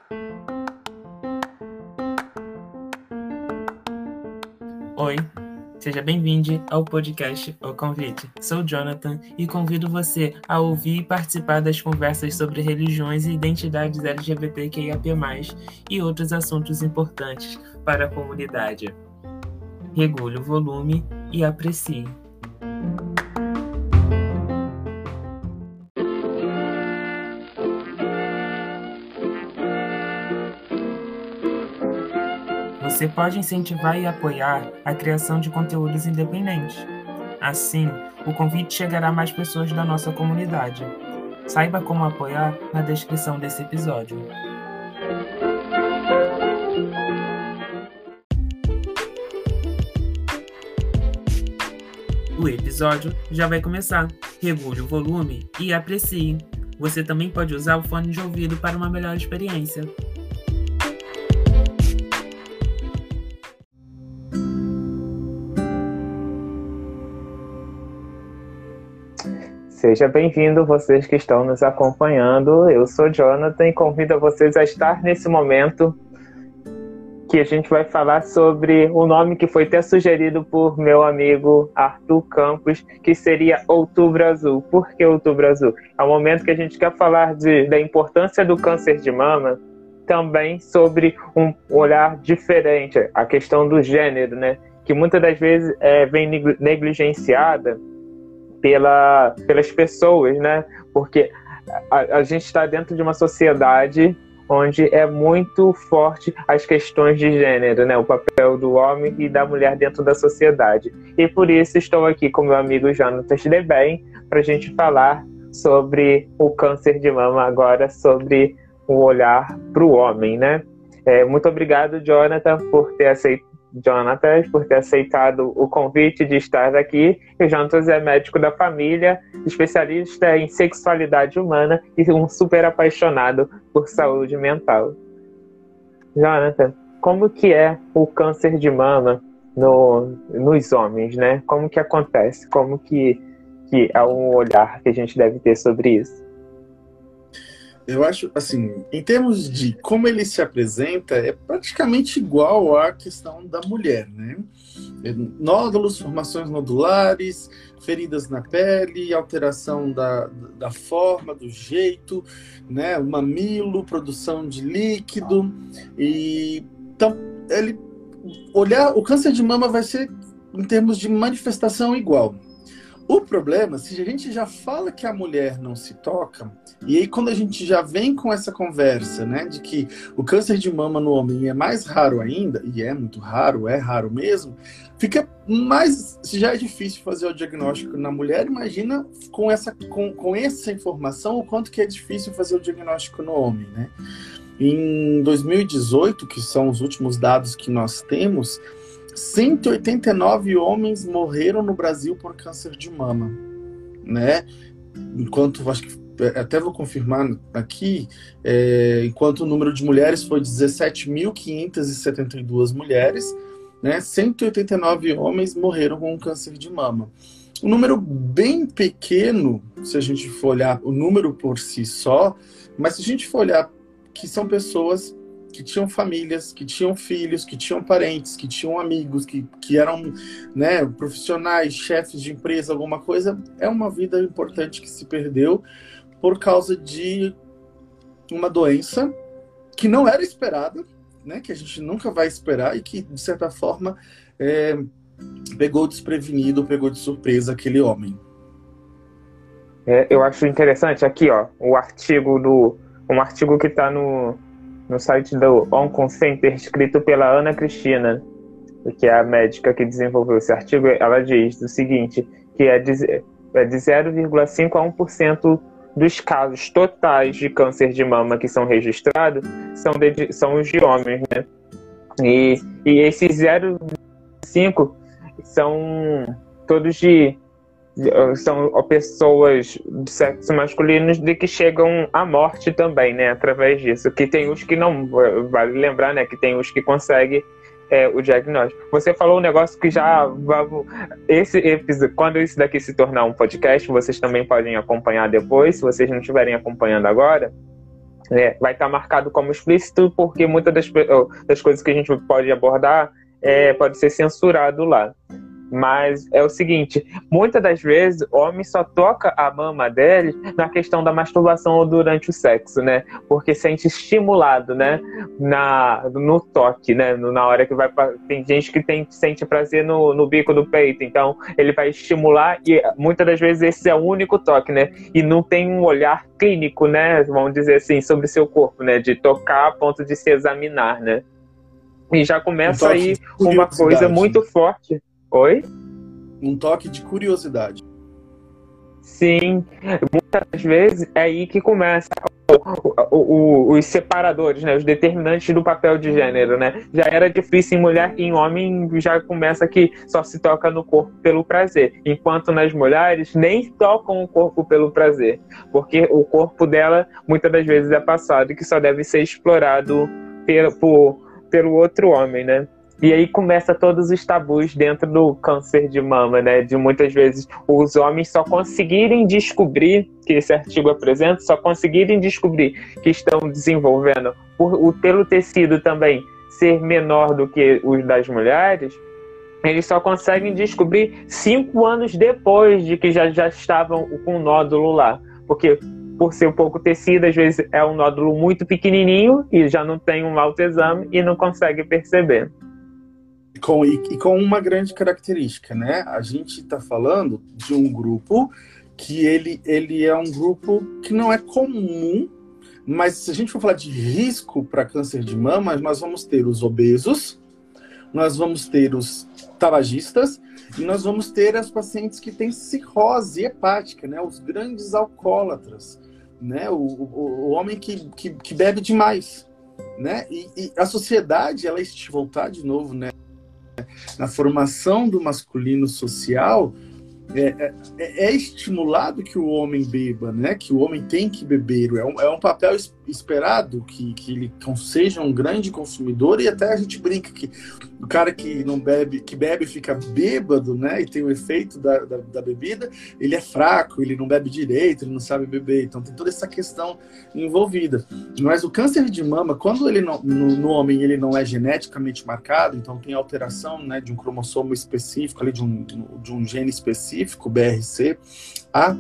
Oi, seja bem-vindo ao podcast O Convite. Sou Jonathan e convido você a ouvir e participar das conversas sobre religiões e identidades LGBTQIAP+, e outros assuntos importantes para a comunidade. Regule o volume e aprecie. Você pode incentivar e apoiar a criação de conteúdos independentes. Assim, o convite chegará a mais pessoas da nossa comunidade. Saiba como apoiar na descrição desse episódio. O episódio já vai começar. Regule o volume e aprecie. Você também pode usar o fone de ouvido para uma melhor experiência. Seja bem-vindo, vocês que estão nos acompanhando. Eu sou Jonathan e convido vocês a estar nesse momento que a gente vai falar sobre o nome que foi até sugerido por meu amigo Arthur Campos, que seria Outubro Azul. Por que Outubro Azul? É um momento que a gente quer falar da importância do câncer de mama, também sobre um olhar diferente, a questão do gênero, né? Que muitas das vezes vem negligenciada pelas pessoas, né? Porque a gente está dentro de uma sociedade onde é muito forte as questões de gênero, né? O papel do homem e da mulher dentro da sociedade. E por isso estou aqui com meu amigo Jonathan Schlebein para a gente falar sobre o câncer de mama agora, sobre o olhar para o homem, né? Muito obrigado, Jonathan, por ter aceitado o convite de estar aqui. O Jonathan é médico da família, especialista em sexualidade humana e um super apaixonado por saúde mental. Jonathan, como que é o câncer de mama nos homens, né? Como que acontece? Como que é um olhar que a gente deve ter sobre isso? Eu acho, assim, em termos de como ele se apresenta, é praticamente igual à questão da mulher, né? Nódulos, formações nodulares, feridas na pele, alteração da forma, do jeito, né? O mamilo, produção de líquido. Então, o câncer de mama vai ser, em termos de manifestação, igual. O problema, se a gente já fala que a mulher não se toca, e aí quando a gente já vem com essa conversa, né, de que o câncer de mama no homem é mais raro ainda, e é muito raro, é raro mesmo, fica mais, se já é difícil fazer o diagnóstico na mulher, imagina com essa informação o quanto que é difícil fazer o diagnóstico no homem, né? Em 2018, que são os últimos dados que nós temos, 189 homens morreram no Brasil por câncer de mama, né? Enquanto, acho que até vou confirmar aqui, enquanto o número de mulheres foi 17.572 mulheres, né? 189 homens morreram com câncer de mama. Um número bem pequeno, se a gente for olhar o número por si só, mas se a gente for olhar que são pessoas que tinham famílias, que tinham filhos, que tinham parentes, que tinham amigos, que eram, né, profissionais, chefes de empresa, alguma coisa, é uma vida importante que se perdeu por causa de uma doença que não era esperada, né, que a gente nunca vai esperar e que, de certa forma, pegou desprevenido, pegou de surpresa aquele homem. Eu acho interessante aqui, ó, um artigo que está no site do OnConsenter, escrito pela Ana Cristina, que é a médica que desenvolveu esse artigo. Ela diz o seguinte, que de 0,5% a 1% dos casos totais de câncer de mama que são registrados são os de homens, né? E esses 0,5% são todos são pessoas de sexo masculino de que chegam à morte também, né, através disso. Que tem os que não, vale lembrar, né, que tem os que conseguem o diagnóstico. Você falou um negócio que já quando isso daqui se tornar um podcast, vocês também podem acompanhar depois, se vocês não estiverem acompanhando agora. vai estar marcado como explícito, porque muitas das coisas que a gente pode abordar pode ser censurado lá. Mas é o seguinte, muitas das vezes o homem só toca a mama dele na questão da masturbação ou durante o sexo, né? Porque sente estimulado, né? No toque, né? Na hora que vai... Tem gente que sente prazer no bico do peito, então ele vai estimular e muitas das vezes esse é o único toque, né? E não tem um olhar clínico, né? Vamos dizer assim, sobre seu corpo, né? De tocar a ponto de se examinar, né? E já começa aí uma coisa muito forte. Oi? Um toque de curiosidade. Sim, muitas vezes é aí que começa os separadores, né? Os determinantes do papel de gênero, né? Já era difícil em mulher, em homem já começa que só se toca no corpo pelo prazer, enquanto nas mulheres nem tocam o corpo pelo prazer, porque o corpo dela muitas das vezes é passado e que só deve ser explorado pelo outro homem, né? E aí começa todos os tabus dentro do câncer de mama, né? De muitas vezes os homens só conseguirem descobrir, que esse artigo apresenta, só conseguirem descobrir que estão desenvolvendo, pelo tecido também ser menor do que os das mulheres, eles só conseguem descobrir 5 anos depois de que já estavam com o nódulo lá. Porque por ser pouco tecido, às vezes é um nódulo muito pequenininho e já não tem um autoexame e não consegue perceber. Com uma grande característica, né? A gente está falando de um grupo que ele é um grupo que não é comum, mas se a gente for falar de risco para câncer de mama, nós vamos ter os obesos, nós vamos ter os tabagistas e nós vamos ter as pacientes que têm cirrose hepática, né? Os grandes alcoólatras, né? O homem que bebe demais, né? E a sociedade, ela voltar de novo, né? Na formação do masculino social, é estimulado que o homem beba, né? Que o homem tem que beber. É um papel esperado que ele seja um grande consumidor, e até a gente brinca que o cara que não bebe, que bebe fica bêbado, né? E tem o efeito da bebida, ele é fraco, ele não bebe direito, ele não sabe beber. Então tem toda essa questão envolvida. Mas o câncer de mama, quando ele no homem ele não é geneticamente marcado, então tem alteração, né, de um cromossomo específico, ali, de um gene específico, BRCA,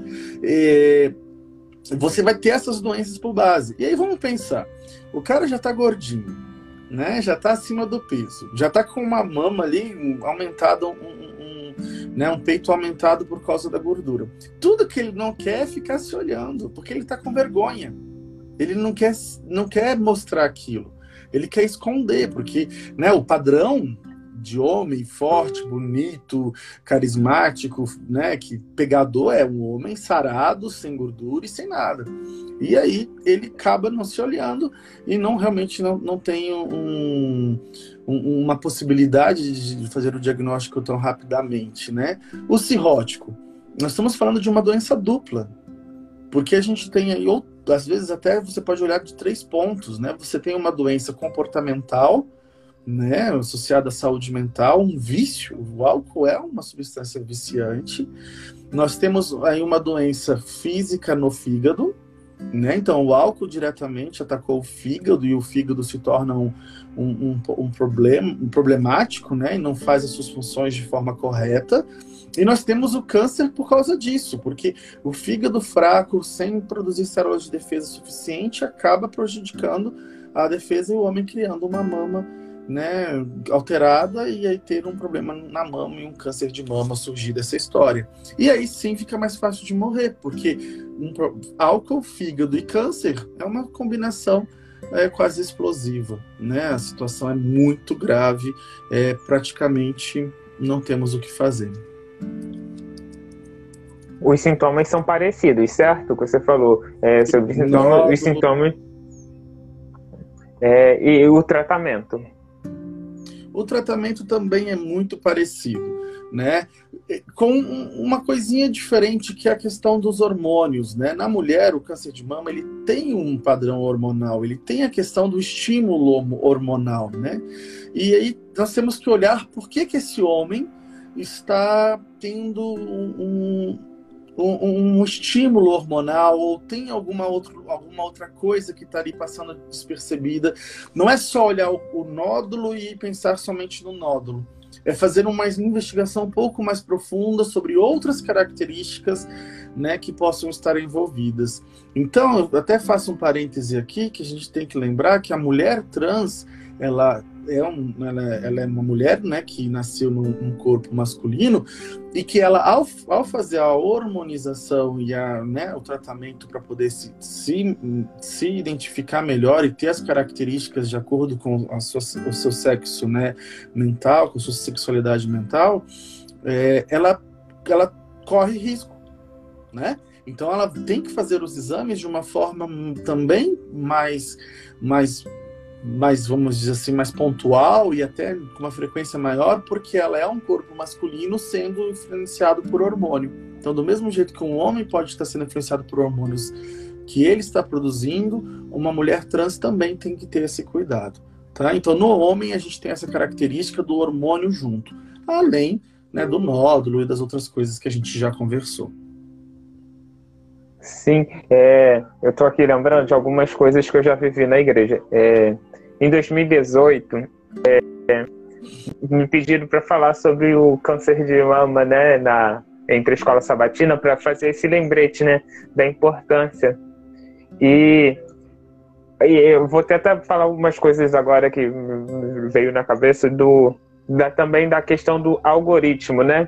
você vai ter essas doenças por base. E aí vamos pensar, o cara já tá gordinho, né? Já tá acima do peso, já tá com uma mama ali aumentada, um peito aumentado por causa da gordura. Tudo que ele não quer é ficar se olhando, porque ele tá com vergonha. Ele não quer mostrar aquilo. Ele quer esconder, porque, né, o padrão de homem forte, bonito, carismático, né, que pegador é um homem sarado, sem gordura e sem nada. E aí ele acaba não se olhando e realmente não tem uma possibilidade de fazer o diagnóstico tão rapidamente, né? O cirrótico, nós estamos falando de uma doença dupla, porque a gente tem aí, às vezes até você pode olhar de 3 pontos, né? Você tem uma doença comportamental, né, associada à saúde mental, um vício. O álcool é uma substância viciante. Nós temos aí uma doença física no fígado, né? Então o álcool diretamente atacou o fígado e o fígado se torna um problemático, né? E não faz as suas funções de forma correta. E nós temos o câncer por causa disso, porque o fígado fraco, sem produzir células de defesa suficiente, acaba prejudicando a defesa e o homem criando uma mama, né, alterada, e aí ter um problema na mama e um câncer de mama surgir dessa história. E aí sim fica mais fácil de morrer, porque álcool, fígado e câncer é uma combinação quase explosiva, né? A situação é muito grave, praticamente não temos o que fazer. Os sintomas são parecidos, certo? O que você falou sobre os sintomas e o tratamento. O tratamento também é muito parecido, né? Com uma coisinha diferente, que é a questão dos hormônios, né? Na mulher, o câncer de mama, ele tem um padrão hormonal, ele tem a questão do estímulo hormonal, né? E aí nós temos que olhar por que esse homem está tendo um estímulo hormonal, ou tem alguma outra coisa que está ali passando despercebida. Não é só olhar o nódulo e pensar somente no nódulo. É fazer uma investigação um pouco mais profunda sobre outras características, né, que possam estar envolvidas. Então, eu até faço um parêntese aqui, que a gente tem que lembrar que a mulher trans, ela é uma mulher, né, que nasceu num corpo masculino, e que ela, ao fazer a hormonização e o tratamento para poder se identificar melhor e ter as características de acordo com o seu sexo, né, mental, com a sua sexualidade mental, ela corre risco, né? Então ela tem que fazer os exames de uma forma também mais, vamos dizer assim, mais pontual e até com uma frequência maior, porque ela é um corpo masculino sendo influenciado por hormônio. Então, do mesmo jeito que um homem pode estar sendo influenciado por hormônios que ele está produzindo, uma mulher trans também tem que ter esse cuidado, tá? Então, no homem, a gente tem essa característica do hormônio junto, além, né, do nódulo e das outras coisas que a gente já conversou. Sim, eu tô aqui lembrando de algumas coisas que eu já vivi na igreja. Em 2018, me pediram para falar sobre o câncer de mama, né, entre a escola sabatina, para fazer esse lembrete, né, da importância. E eu vou tentar falar algumas coisas agora que veio na cabeça também da questão do algoritmo, né,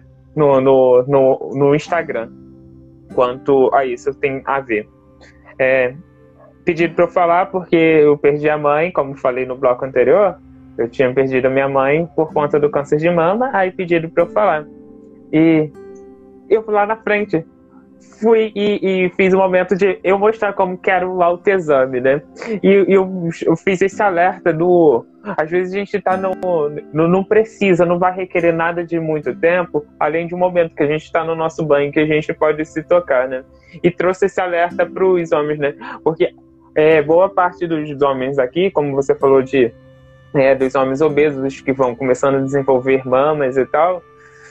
no Instagram. Quanto a isso tem a ver. Pedido para eu falar porque eu perdi a mãe, como falei no bloco anterior, eu tinha perdido a minha mãe por conta do câncer de mama, aí pediram para eu falar. E eu fui lá na frente, fui e fiz um momento de eu mostrar como que era o autoexame, né? E eu fiz esse alerta às vezes a gente tá não precisa, não vai requerer nada de muito tempo, além de um momento que a gente está no nosso banho, que a gente pode se tocar, né? E trouxe esse alerta para os homens, né? Porque boa parte dos homens aqui, como você falou dos homens obesos que vão começando a desenvolver mamas e tal,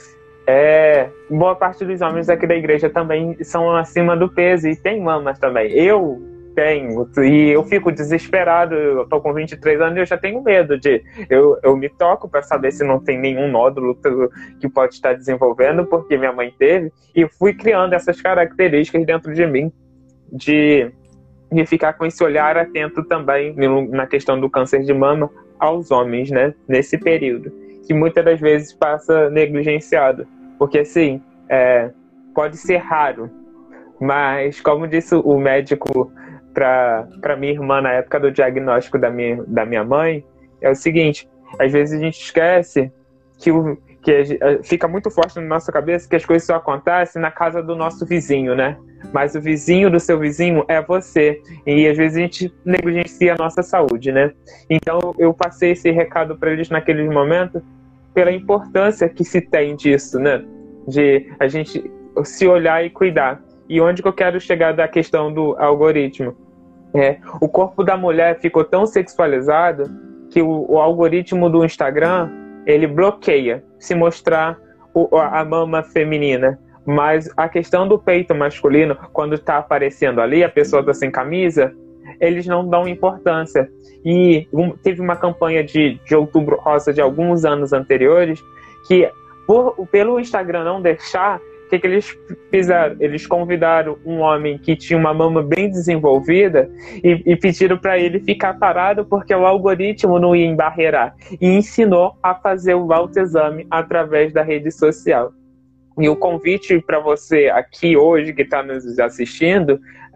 boa parte dos homens aqui da igreja também são acima do peso e tem mamas também. Eu tenho, e eu fico desesperado. Eu tô com 23 anos e eu já tenho medo eu me toco para saber se não tem nenhum nódulo que pode estar desenvolvendo, porque minha mãe teve, e fui criando essas características dentro de mim de ficar com esse olhar atento também na questão do câncer de mama aos homens, né, nesse período, que muitas das vezes passa negligenciado, porque assim, pode ser raro, mas como disse o médico para minha irmã na época do diagnóstico da minha mãe, é o seguinte: às vezes a gente esquece que fica muito forte na nossa cabeça que as coisas só acontecem na casa do nosso vizinho, né? Mas o vizinho do seu vizinho é você, e às vezes a gente negligencia a nossa saúde, né? Então eu passei esse recado para eles naquele momento pela importância que se tem disso, né? De a gente se olhar e cuidar. E onde que eu quero chegar da questão do algoritmo? O corpo da mulher ficou tão sexualizado que o algoritmo do Instagram, ele bloqueia se mostrar a mama feminina. Mas a questão do peito masculino, quando está aparecendo ali, a pessoa está sem camisa, eles não dão importância. E teve uma campanha de Outubro Rosa de alguns anos anteriores que, pelo Instagram não deixar, o que eles fizeram? Eles convidaram um homem que tinha uma mama bem desenvolvida e pediram para ele ficar parado porque o algoritmo não ia embarrear. E ensinou a fazer o autoexame através da rede social. E o convite para você aqui hoje, que está nos assistindo,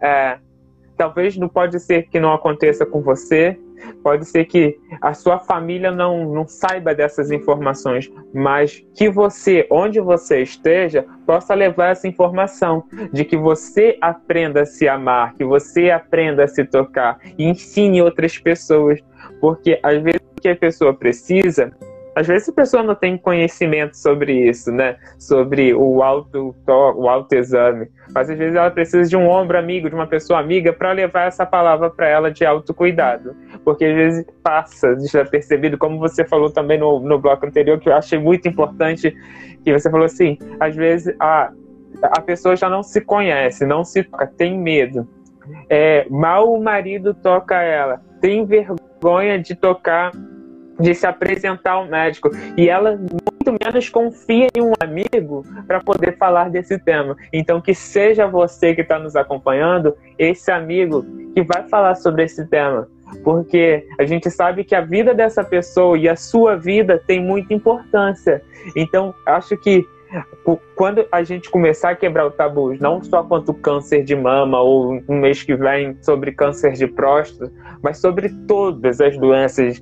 talvez não pode ser que não aconteça com você, pode ser que a sua família não saiba dessas informações, mas que você, onde você esteja, possa levar essa informação de que você aprenda a se amar, que você aprenda a se tocar e ensine outras pessoas, porque às vezes o que a pessoa precisa, às vezes a pessoa não tem conhecimento sobre isso, né? Sobre o autoexame. Mas às vezes ela precisa de um ombro amigo, de uma pessoa amiga, para levar essa palavra para ela de autocuidado. Porque às vezes passa despercebido, como você falou também no bloco anterior, que eu achei muito importante, que você falou assim, às vezes, a pessoa já não se conhece, não se toca, tem medo. Mal o marido toca ela, tem vergonha de tocar, de se apresentar ao médico, e ela muito menos confia em um amigo para poder falar desse tema. Então, que seja você que está nos acompanhando, esse amigo que vai falar sobre esse tema, porque a gente sabe que a vida dessa pessoa e a sua vida tem muita importância. Então, acho que quando a gente começar a quebrar o tabu, não só quanto câncer de mama, ou no mês que vem sobre câncer de próstata, mas sobre todas as doenças,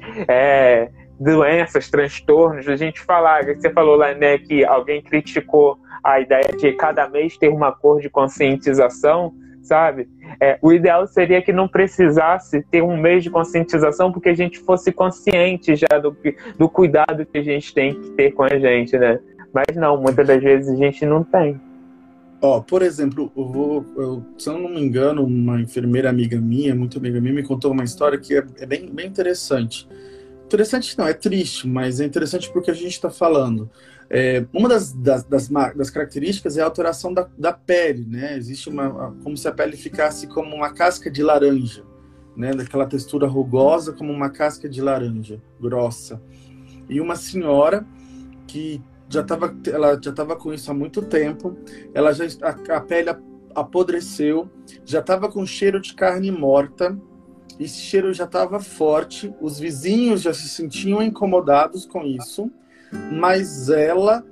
transtornos, a gente falar, você falou lá, né, que alguém criticou a ideia de cada mês ter uma cor de conscientização, sabe? O ideal seria que não precisasse ter um mês de conscientização, porque a gente fosse consciente já do cuidado que a gente tem que ter com a gente, né? Mas não, muitas das vezes a gente não tem. Por exemplo, se eu não me engano, uma enfermeira amiga minha, muito amiga minha, me contou uma história que é bem, bem interessante. Interessante não, é triste, mas é interessante porque a gente está falando. Uma das características é a alteração da pele, né? Existe como se a pele ficasse como uma casca de laranja, né? Daquela textura rugosa como uma casca de laranja, grossa. E uma senhora que ela já estava com isso há muito tempo, a pele apodreceu, já estava com cheiro de carne morta, esse cheiro já estava forte, os vizinhos já se sentiam incomodados com isso, mas ela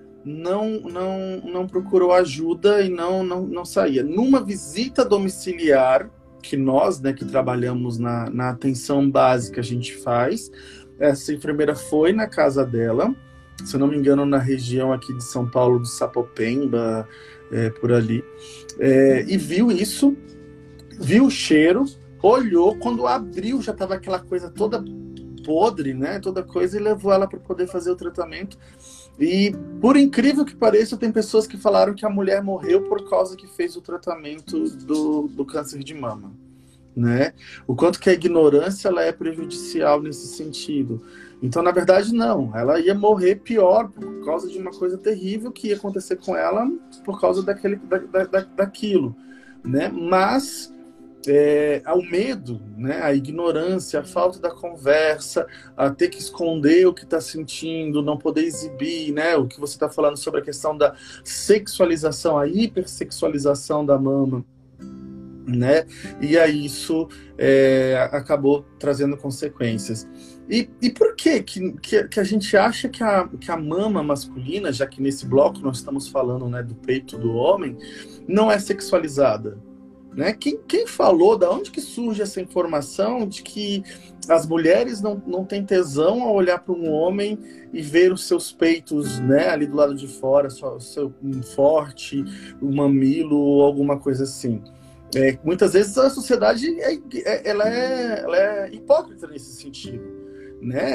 não procurou ajuda e não saía. Numa visita domiciliar, que nós, né, que trabalhamos na atenção básica, a gente faz, essa enfermeira foi na casa dela, se eu não me engano, na região aqui de São Paulo, do Sapopemba, por ali, e viu isso, viu o cheiro, olhou, quando abriu já estava aquela coisa toda podre, né, toda coisa, e levou ela para poder fazer o tratamento. E, por incrível que pareça, tem pessoas que falaram que a mulher morreu por causa que fez o tratamento do câncer de mama, né? O quanto que a ignorância ela é prejudicial nesse sentido. Então, na verdade, não. Ela ia morrer pior por causa de uma coisa terrível que ia acontecer com ela por causa daquilo, né? Mas ao medo, né? A ignorância, a falta da conversa, a ter que esconder o que está sentindo, não poder exibir, né? O que você está falando sobre a questão da sexualização, a hipersexualização da mama, né? E aí isso acabou trazendo consequências. E por que a gente acha que a mama masculina, já que nesse bloco nós estamos falando, né, do peito do homem, não é sexualizada? Né? Quem falou, da onde que surge essa informação de que as mulheres não têm tesão ao olhar para um homem e ver os seus peitos, né, ali do lado de fora, um forte, um mamilo ou alguma coisa assim? Muitas vezes a sociedade ela é hipócrita nesse sentido. Né?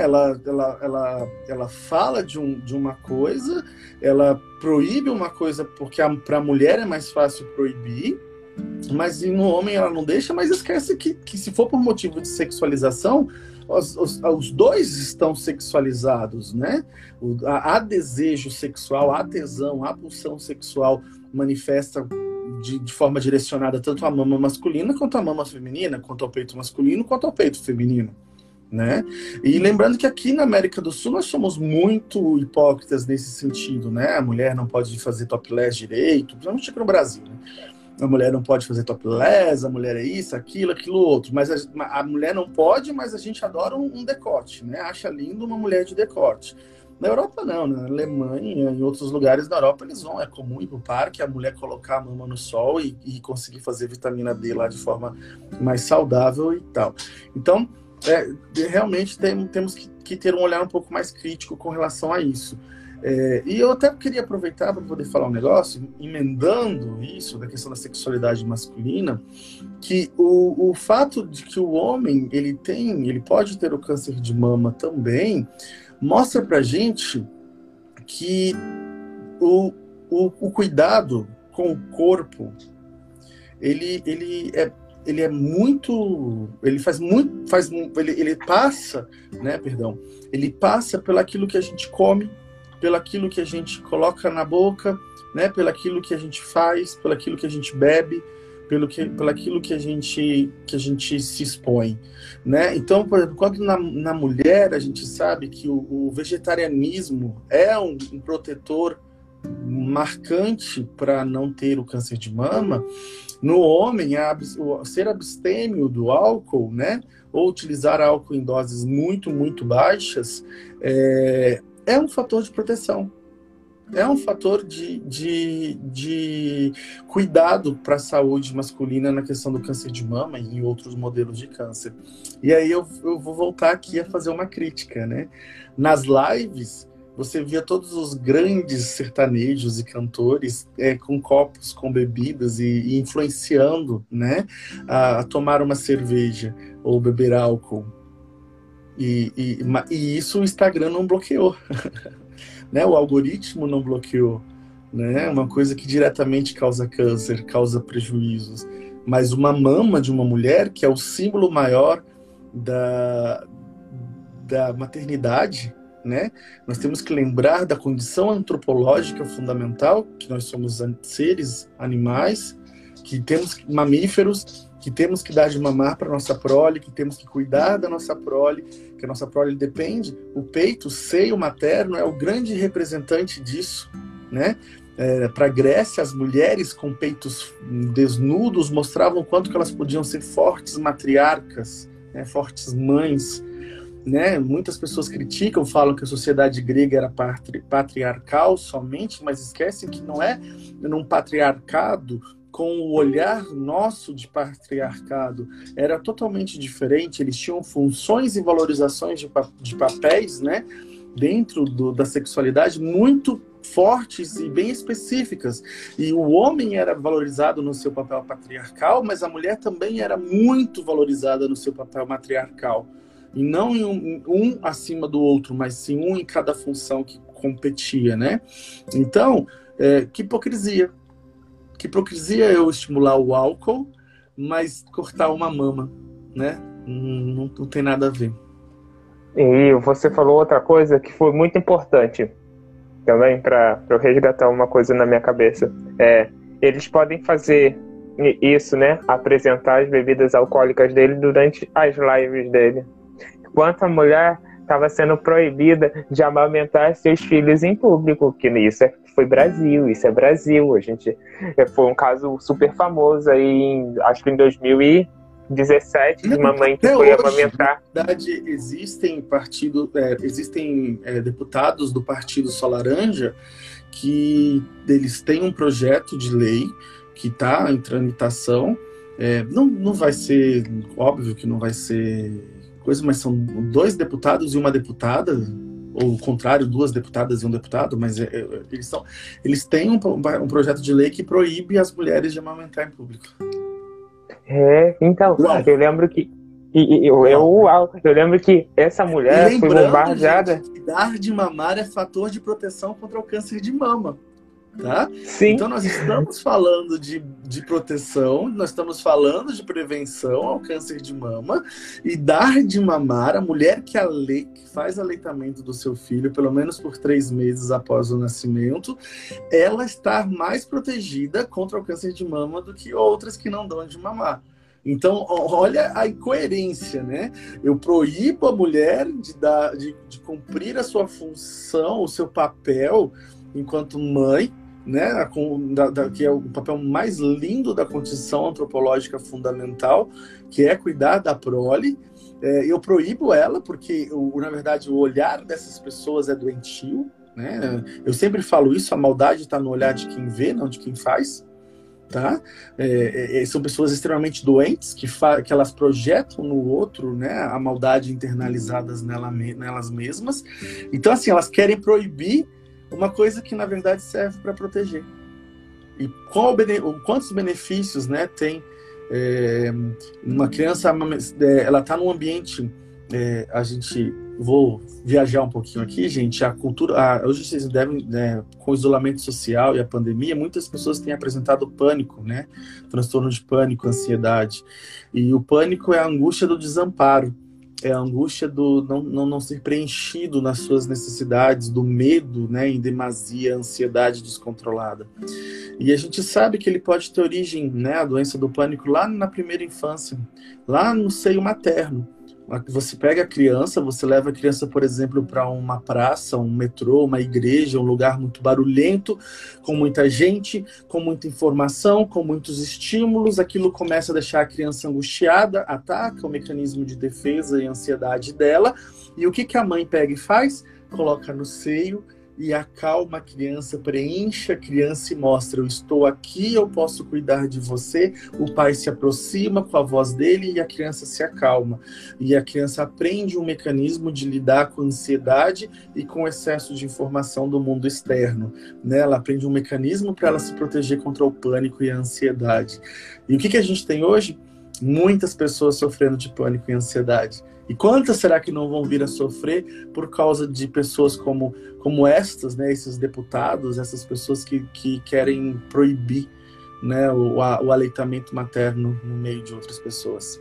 Ela fala de uma coisa, ela proíbe uma coisa porque para a mulher é mais fácil proibir, mas no homem ela não deixa, mas esquece que se for por motivo de sexualização, os dois estão sexualizados, né? Há desejo sexual, há tesão, há pulsão sexual manifesta de forma direcionada tanto à mama masculina quanto à mama feminina, quanto ao peito masculino quanto ao peito feminino, né? E lembrando que aqui na América do Sul nós somos muito hipócritas nesse sentido, né? A mulher não pode fazer topless direito, principalmente aqui no Brasil, né? A mulher não pode fazer topless, a mulher é isso, aquilo outro, mas a mulher não pode, mas a gente adora um decote, né? Acha lindo uma mulher de decote. Na Europa não, na Alemanha, em outros lugares da Europa eles vão, é comum ir pro parque, a mulher colocar a mama no sol e conseguir fazer vitamina D lá de forma mais saudável e tal. Então, realmente temos que ter um olhar um pouco mais crítico com relação a isso. E eu até queria aproveitar para poder falar um negócio, emendando isso, da questão da sexualidade masculina, que o fato de que o homem ele pode ter o câncer de mama também, mostra pra gente que o cuidado com o corpo, ele é muito, ele passa, né, perdão, ele passa pelo aquilo que a gente come, pelo aquilo que a gente coloca na boca, né? Pelaquilo que a gente faz, pelaquilo que a gente bebe, pelaquilo que a gente se expõe, né? Então, por exemplo, quando na mulher a gente sabe que o vegetarianismo é um protetor marcante para não ter o câncer de mama, no homem, ser abstêmio do álcool, né? Ou utilizar álcool em doses muito, muito baixas, é um fator de proteção. É um fator de cuidado para a saúde masculina na questão do câncer de mama e em outros modelos de câncer. E aí eu vou voltar aqui a fazer uma crítica, né? Nas lives, você via todos os grandes sertanejos e cantores com copos, com bebidas e influenciando, né, a tomar uma cerveja ou beber álcool. E isso o Instagram não bloqueou. Né? O algoritmo não bloqueou, né? Uma coisa que diretamente causa câncer, causa prejuízos. Mas uma mama de uma mulher, que é o símbolo maior da maternidade, né? Nós temos que lembrar da condição antropológica fundamental, que nós somos seres animais, que temos mamíferos, que temos que dar de mamar para nossa prole, que temos que cuidar da nossa prole, que a nossa prole depende. O peito, o seio materno é o grande representante disso, né? Para a Grécia, as mulheres com peitos desnudos mostravam o quanto que elas podiam ser fortes matriarcas, né? Fortes mães, né? Muitas pessoas criticam, falam que a sociedade grega era patriarcal somente, mas esquecem que não é num patriarcado com o olhar nosso de patriarcado, era totalmente diferente. Eles tinham funções e valorizações de papéis, né, dentro da sexualidade muito fortes e bem específicas. E o homem era valorizado no seu papel patriarcal, mas a mulher também era muito valorizada no seu papel matriarcal. E não em um acima do outro, mas sim um em cada função que competia, né? Então, que hipocrisia. Que hipocrisia é eu estimular o álcool, mas cortar uma mama, né? Não tem nada a ver. E você falou outra coisa que foi muito importante também para eu resgatar uma coisa na minha cabeça. Eles podem fazer isso, né? Apresentar as bebidas alcoólicas dele durante as lives dele. Enquanto a mulher estava sendo proibida de amamentar seus filhos em público, que isso foi Brasil, isso é Brasil. A gente foi um caso super famoso aí, acho que em 2017, de uma mãe que foi amamentar. Na verdade, existem deputados do Partido Sol Laranja que eles têm um projeto de lei que está em tramitação. Não vai ser, óbvio que não vai ser coisa, mas são 2 deputados e uma deputada, ou o contrário, 2 deputadas e um deputado, mas eles têm um projeto de lei que proíbe as mulheres de amamentar em público. Então, eu lembro que eu lembro que essa mulher foi bombardeada. Gente, que dar de mamar é fator de proteção contra o câncer de mama. Tá? Sim. Então nós estamos falando de proteção, nós estamos falando de prevenção ao câncer de mama, e dar de mamar, a mulher que faz aleitamento do seu filho, pelo menos por 3 meses após o nascimento, ela está mais protegida contra o câncer de mama do que outras que não dão de mamar. Então, olha a incoerência, né? Eu proíbo a mulher de cumprir a sua função, o seu papel enquanto mãe, né, que é o papel mais lindo da condição antropológica fundamental, que é cuidar da prole. Eu proíbo ela porque, na verdade, o olhar dessas pessoas é doentio, né? Eu sempre falo isso, a maldade está no olhar de quem vê, não de quem faz. Tá? São pessoas extremamente doentes que elas projetam no outro, né, a maldade internalizadas nelas mesmas. Então, assim, elas querem proibir uma coisa que, na verdade, serve para proteger. E quantos benefícios, né, tem uma criança, ela está num ambiente, vou viajar um pouquinho aqui, gente, a cultura, hoje vocês devem, com o isolamento social e a pandemia, muitas pessoas têm apresentado pânico, né, transtorno de pânico, ansiedade, e o pânico é a angústia do desamparo. é a angústia do não ser preenchido nas suas necessidades, do medo, né, em demasia, a ansiedade descontrolada. E a gente sabe que ele pode ter origem, né, a doença do pânico, lá na primeira infância, lá no seio materno. Você pega a criança, você leva a criança, por exemplo, para uma praça, um metrô, uma igreja, um lugar muito barulhento, com muita gente, com muita informação, com muitos estímulos. Aquilo começa a deixar a criança angustiada, ataca o mecanismo de defesa e ansiedade dela. E o que a mãe pega e faz? Coloca no seio e acalma a criança, preenche a criança e mostra: eu estou aqui, eu posso cuidar de você. O pai se aproxima com a voz dele e a criança se acalma. E a criança aprende um mecanismo de lidar com a ansiedade e com o excesso de informação do mundo externo, né? Ela aprende um mecanismo para ela se proteger contra o pânico e a ansiedade. E o que a gente tem hoje? Muitas pessoas sofrendo de pânico e ansiedade. E quantas será que não vão vir a sofrer por causa de pessoas como estas, né, esses deputados, essas pessoas que querem proibir, né, o aleitamento materno no meio de outras pessoas?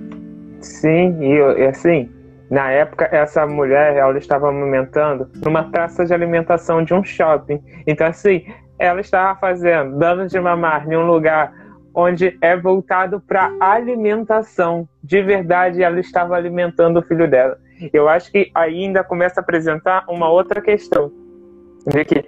Sim, e assim, na época essa mulher, ela estava amamentando numa praça de alimentação de um shopping. Então assim, ela estava dando de mamar em um lugar onde é voltado para alimentação. De verdade, ela estava alimentando o filho dela. Eu acho que aí ainda começa a apresentar uma outra questão, de que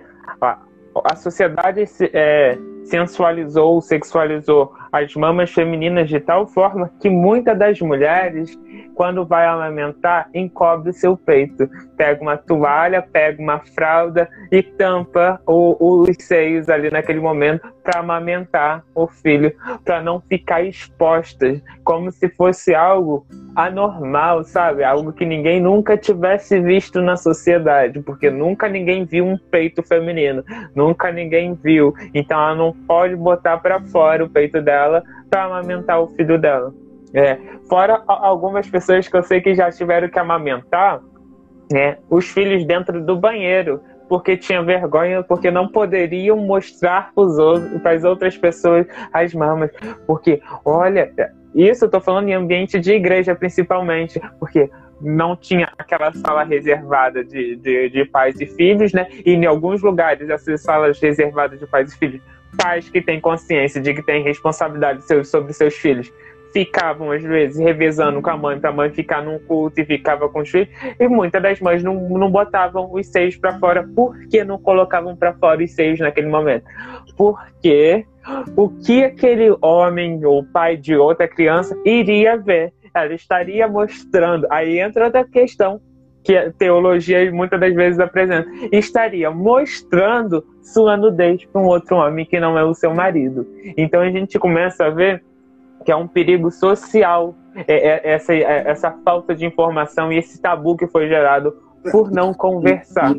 a sociedade sensualizou, sexualizou as mamas femininas de tal forma que muitas das mulheres, quando vai amamentar, encobre seu peito. Pega uma toalha, pega uma fralda e tampa os seios ali naquele momento para amamentar o filho, para não ficar expostas, como se fosse algo anormal, sabe? Algo que ninguém nunca tivesse visto na sociedade, porque nunca ninguém viu um peito feminino, nunca ninguém viu. Então ela não pode botar para fora o peito dela para amamentar o filho dela. Fora algumas pessoas que eu sei que já tiveram que amamentar, né, os filhos dentro do banheiro, porque tinha vergonha, porque não poderiam mostrar para as outras pessoas as mamas. Porque, olha, isso eu tô falando em ambiente de igreja principalmente, porque não tinha aquela sala reservada de pais e filhos, né? E em alguns lugares, essas salas reservadas de pais e filhos, pais que têm consciência de que têm responsabilidade sobre seus filhos, ficavam, às vezes, revezando com a mãe, para a mãe ficar num culto e ficava com os filhos, e muitas das mães não botavam os seios para fora. Por que não colocavam para fora os seios naquele momento? Porque o que aquele homem ou pai de outra criança iria ver? Ela estaria mostrando. Aí entra outra questão que a teologia muitas das vezes apresenta. Estaria mostrando sua nudez para um outro homem que não é o seu marido. Então a gente começa a ver que é um perigo social, essa falta de informação e esse tabu que foi gerado por não conversar.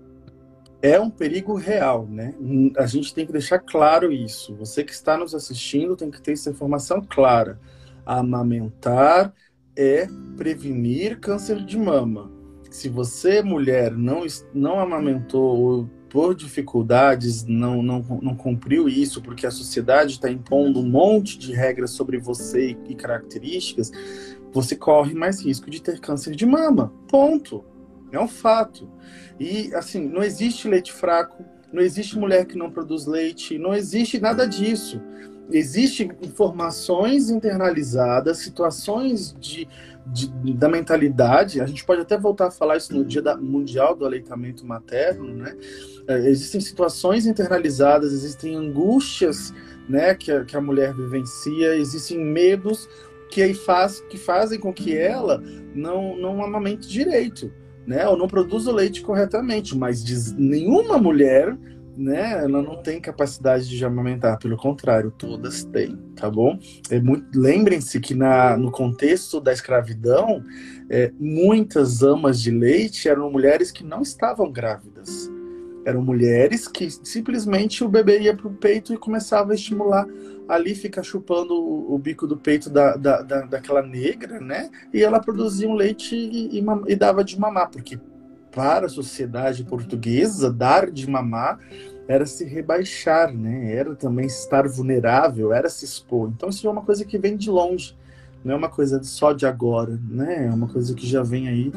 É um perigo real, né? A gente tem que deixar claro isso. Você que está nos assistindo tem que ter essa informação clara. Amamentar é prevenir câncer de mama. Se você, mulher, não amamentou ou por dificuldades não cumpriu isso, porque a sociedade está impondo um monte de regras sobre você e características, você corre mais risco de ter câncer de mama. Ponto. É um fato. E, assim, não existe leite fraco, não existe mulher que não produz leite, não existe nada disso. Existem informações internalizadas, situações da mentalidade. A gente pode até voltar a falar isso no Dia Mundial do Aleitamento Materno, né? Existem situações internalizadas, existem angústias, né, que a mulher vivencia, existem medos que fazem com que ela não amamente direito, né? Ou não produza o leite corretamente. Mas nenhuma mulher, né, ela não tem capacidade de amamentar, pelo contrário, todas têm, tá bom? Lembrem-se que no contexto da escravidão, muitas amas de leite eram mulheres que não estavam grávidas. Eram mulheres que simplesmente o bebê ia pro peito e começava a estimular ali, ficar chupando o bico do peito daquela negra, né? E ela produzia um leite e dava de mamar, porque para a sociedade portuguesa, dar de mamar era se rebaixar, né? Era também estar vulnerável, era se expor. Então isso é uma coisa que vem de longe, não é uma coisa só de agora, né? É uma coisa que já vem aí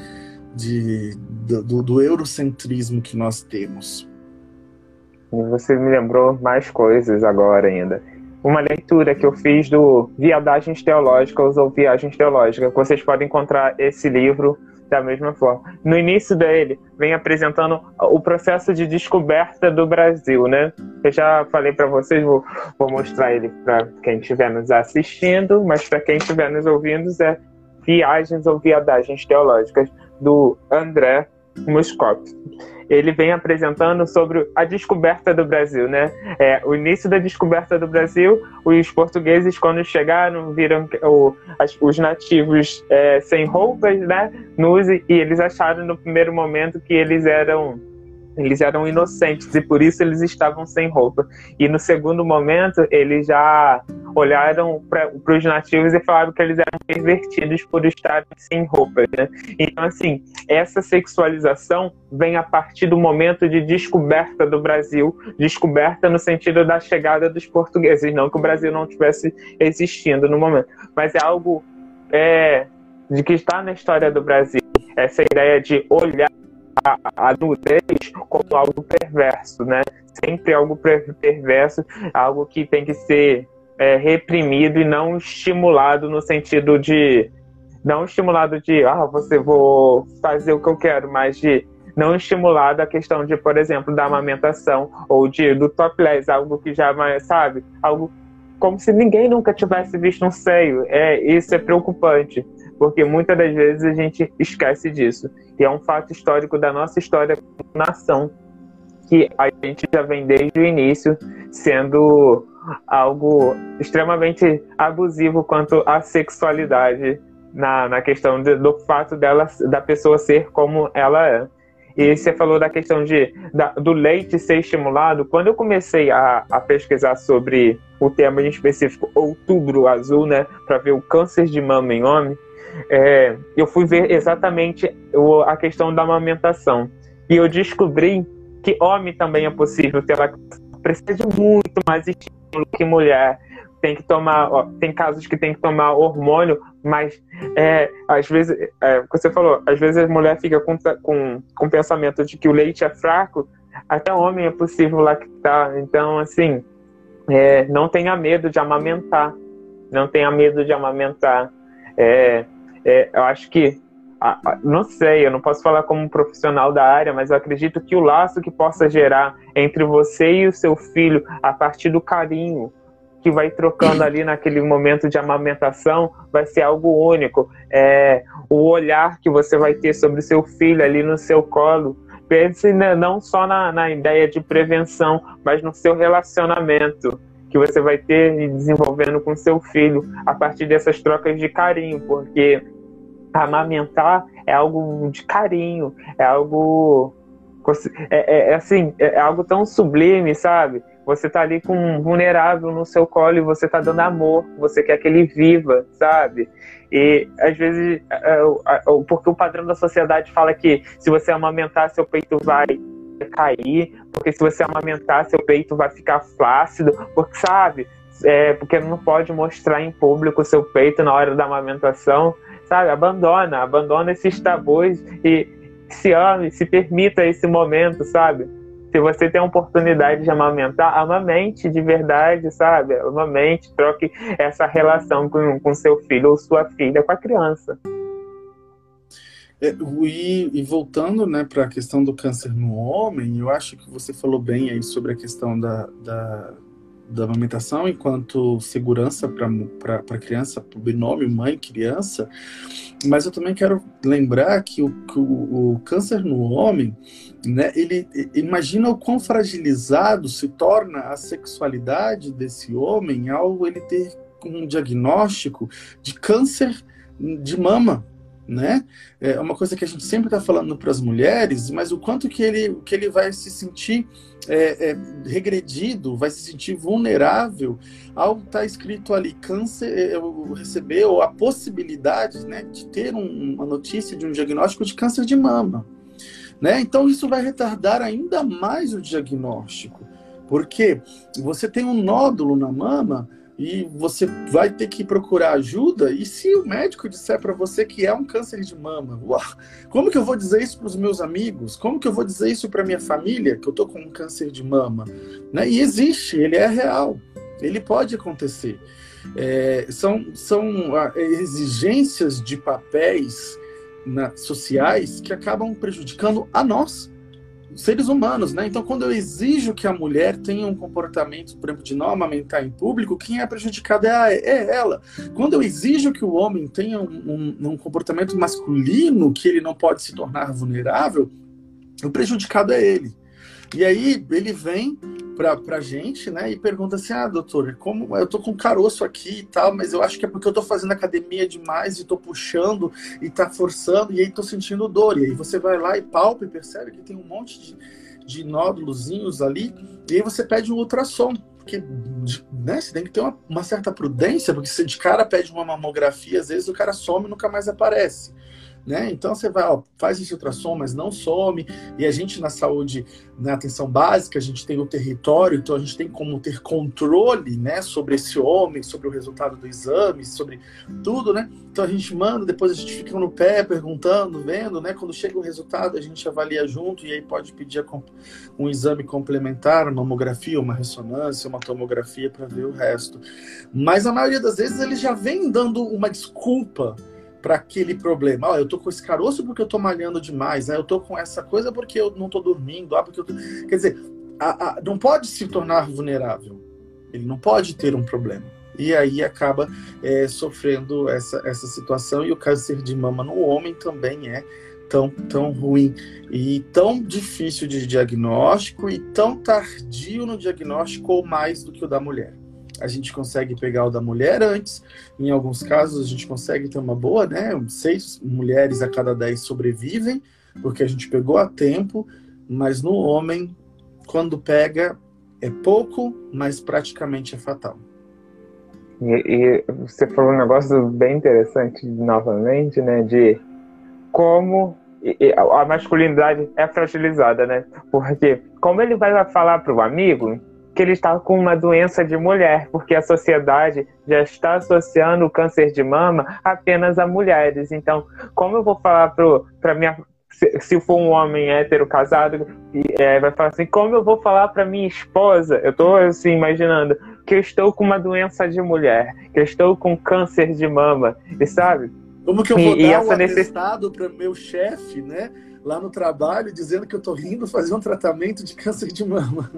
do eurocentrismo que nós temos. E você me lembrou mais coisas agora ainda. Uma leitura que eu fiz do Viadagens Teológicas ou Viagens Teológicas. Vocês podem encontrar esse livro da mesma forma. No início dele, vem apresentando o processo de descoberta do Brasil, né? Eu já falei para vocês, vou mostrar ele para quem estiver nos assistindo, mas para quem estiver nos ouvindo, é Viagens ou Viadagens Teológicas, do André Muscop. Ele vem apresentando sobre a descoberta do Brasil, né? O início da descoberta do Brasil, os portugueses, quando chegaram, viram os nativos sem roupas, né? Nus, e eles acharam no primeiro momento que eles eram inocentes e por isso eles estavam sem roupa. E no segundo momento, eles já olharam para os nativos e falaram que eles eram pervertidos por estarem sem roupa, né? Então, assim, essa sexualização vem a partir do momento de descoberta do Brasil, descoberta no sentido da chegada dos portugueses, não que o Brasil não estivesse existindo no momento, mas é algo de que está na história do Brasil, essa ideia de olhar a nudez como algo perverso, né? Sempre algo perverso, algo que tem que ser reprimido e não estimulado no sentido de... Não estimulado de, vou fazer o que eu quero, mas de não estimulado a questão de, por exemplo, da amamentação ou do topless, algo que já, sabe? Algo como se ninguém nunca tivesse visto um seio. Isso é preocupante, porque muitas das vezes a gente esquece disso. E é um fato histórico da nossa história como nação, que a gente já vem desde o início sendo algo extremamente abusivo quanto à sexualidade, na questão do fato da pessoa ser como ela é. E você falou da questão do leite ser estimulado. Quando eu comecei a pesquisar sobre o tema em específico, Outubro Azul, né, para ver o câncer de mama em homem, eu fui ver exatamente a questão da amamentação. E eu descobri que homem também é possível ter lactação. Precisa de muito mais estímulo que mulher. Tem que tomar, tem casos que tem que tomar hormônio, mas às vezes, você falou, às vezes a mulher fica com o pensamento de que o leite é fraco, até homem é possível lactar. Então, assim, não tenha medo de amamentar. Não tenha medo de amamentar. Eu acho que, não sei, eu não posso falar como um profissional da área, mas eu acredito que o laço que possa gerar entre você e o seu filho, a partir do carinho que vai trocando ali naquele momento de amamentação, vai ser algo único. O olhar que você vai ter sobre o seu filho ali no seu colo. Pense não só na ideia de prevenção, mas no seu relacionamento que você vai ter e desenvolvendo com seu filho a partir dessas trocas de carinho, porque amamentar é algo de carinho, é algo assim, é algo tão sublime, sabe? Você tá ali com um vulnerável no seu colo e você tá dando amor, você quer que ele viva, sabe? E às vezes, porque o padrão da sociedade fala que se você amamentar, seu peito vai cair, porque se você amamentar, seu peito vai ficar flácido, porque, sabe? Porque não pode mostrar em público o seu peito na hora da amamentação, sabe? Abandona esses tabus e se ame, se permita esse momento, sabe? Se você tem a oportunidade de amamentar, amamente de verdade, sabe? Amamente, troque essa relação com seu filho ou sua filha, com a criança. E voltando, né, para a questão do câncer no homem, eu acho que você falou bem aí sobre a questão da amamentação enquanto segurança para a criança, para o binômio mãe-criança, mas eu também quero lembrar que o câncer no homem, né, ele imagina o quão fragilizado se torna a sexualidade desse homem ao ele ter um diagnóstico de câncer de mama, né? É uma coisa que a gente sempre está falando para as mulheres, mas o quanto que ele vai se sentir regredido, vai se sentir vulnerável ao estar escrito ali câncer, receber ou a possibilidade, né, de ter uma notícia de um diagnóstico de câncer de mama, né? Então isso vai retardar ainda mais o diagnóstico, porque você tem um nódulo na mama e você vai ter que procurar ajuda, e se o médico disser para você que é um câncer de mama, uau, como que eu vou dizer isso para os meus amigos? Como que eu vou dizer isso para minha família, que eu tô com um câncer de mama? Né? E existe, ele é real, ele pode acontecer. São exigências de papéis sociais que acabam prejudicando a nós, seres humanos, né? Então, quando eu exijo que a mulher tenha um comportamento, por exemplo, de não amamentar em público, quem é prejudicada é ela. Quando eu exijo que o homem tenha um comportamento masculino, que ele não pode se tornar vulnerável, o prejudicado é ele. E aí ele vem pra gente, né, e pergunta assim: doutor, como eu tô com caroço aqui e tal, mas eu acho que é porque eu tô fazendo academia demais e tô puxando e tá forçando e aí tô sentindo dor. E aí você vai lá e palpa e percebe que tem um monte de nódulozinhos ali, e aí você pede um ultrassom, porque, né, você tem que ter uma certa prudência, porque se de cara pede uma mamografia, às vezes o cara some e nunca mais aparece. Né? Então você vai, faz esse ultrassom, mas não some. E a gente na saúde, na atenção básica, a gente tem o território, então a gente tem como ter controle, né, sobre esse homem, sobre o resultado do exame, sobre tudo, né? Então a gente manda, depois a gente fica no pé perguntando, vendo, né? Quando chega o resultado a gente avalia junto, e aí pode pedir um exame complementar, uma mamografia, uma ressonância, uma tomografia para ver o resto. Mas a maioria das vezes eles já vem dando uma desculpa para aquele problema. Eu tô com esse caroço porque eu tô malhando demais, eu tô com essa coisa porque eu não tô dormindo, porque eu tô... Quer dizer, não pode se tornar vulnerável, ele não pode ter um problema, e aí acaba sofrendo essa situação. E o câncer de mama no homem também é tão ruim e tão difícil de diagnóstico e tão tardio no diagnóstico, ou mais do que o da mulher. A gente consegue pegar o da mulher antes, em alguns casos a gente consegue ter uma boa, né? 6 mulheres a cada 10 sobrevivem, porque a gente pegou a tempo, mas no homem, quando pega, é pouco, mas praticamente é fatal. E você falou um negócio bem interessante novamente, né? De como a masculinidade é fragilizada, né? Porque como ele vai falar para o amigo que ele está com uma doença de mulher, porque a sociedade já está associando o câncer de mama apenas a mulheres. Então, como eu vou falar para minha... Se for um homem hétero casado, vai falar assim: como eu vou falar para minha esposa? Eu estou assim, imaginando que eu estou com uma doença de mulher, que eu estou com câncer de mama, e sabe? Como que eu vou dar um atestado para meu chefe, né, lá no trabalho, dizendo que eu estou indo fazer um tratamento de câncer de mama?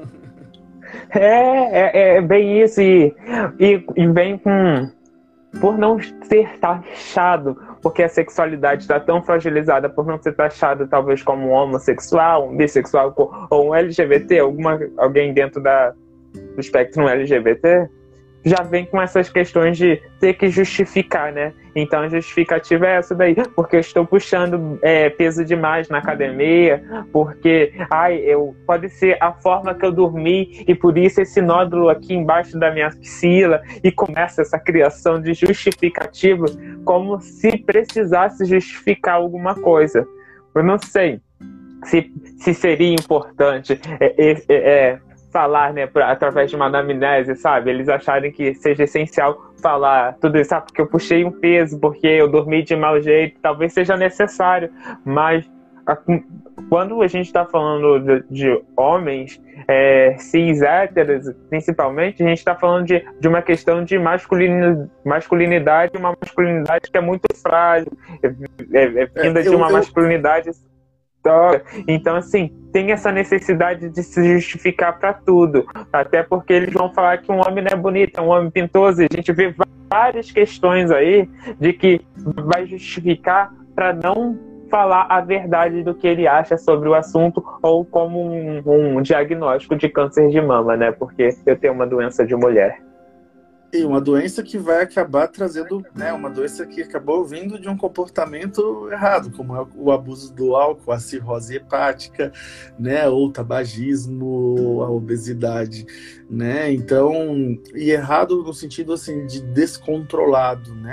É bem isso, e vem com... Por não ser taxado, porque a sexualidade está tão fragilizada, por não ser taxado talvez como um homossexual, um bissexual ou um LGBT, alguém dentro do espectro LGBT, já vem com essas questões de ter que justificar, né? Então a justificativa é essa daí, porque eu estou puxando peso demais na academia, porque pode ser a forma que eu dormi e por isso esse nódulo aqui embaixo da minha axila, e começa essa criação de justificativa como se precisasse justificar alguma coisa. Eu não sei se seria importante falar, né, através de uma anamnese, sabe? Eles acharem que seja essencial falar tudo isso, porque eu puxei um peso, porque eu dormi de mau jeito, talvez seja necessário, mas quando a gente está falando de homens cis héteros, principalmente, a gente está falando de uma questão de masculinidade, uma masculinidade que é muito frágil, vinda de uma masculinidade. Então, assim, tem essa necessidade de se justificar para tudo, até porque eles vão falar que um homem não é bonito, é um homem pintoso, e a gente vê várias questões aí de que vai justificar para não falar a verdade do que ele acha sobre o assunto, ou como um diagnóstico de câncer de mama, né? Porque eu tenho uma doença de mulher. E uma doença que vai acabar trazendo, né, uma doença que acabou vindo de um comportamento errado, como é o abuso do álcool, a cirrose hepática, né, ou o tabagismo, a obesidade, né? Então, e errado no sentido assim de descontrolado, né?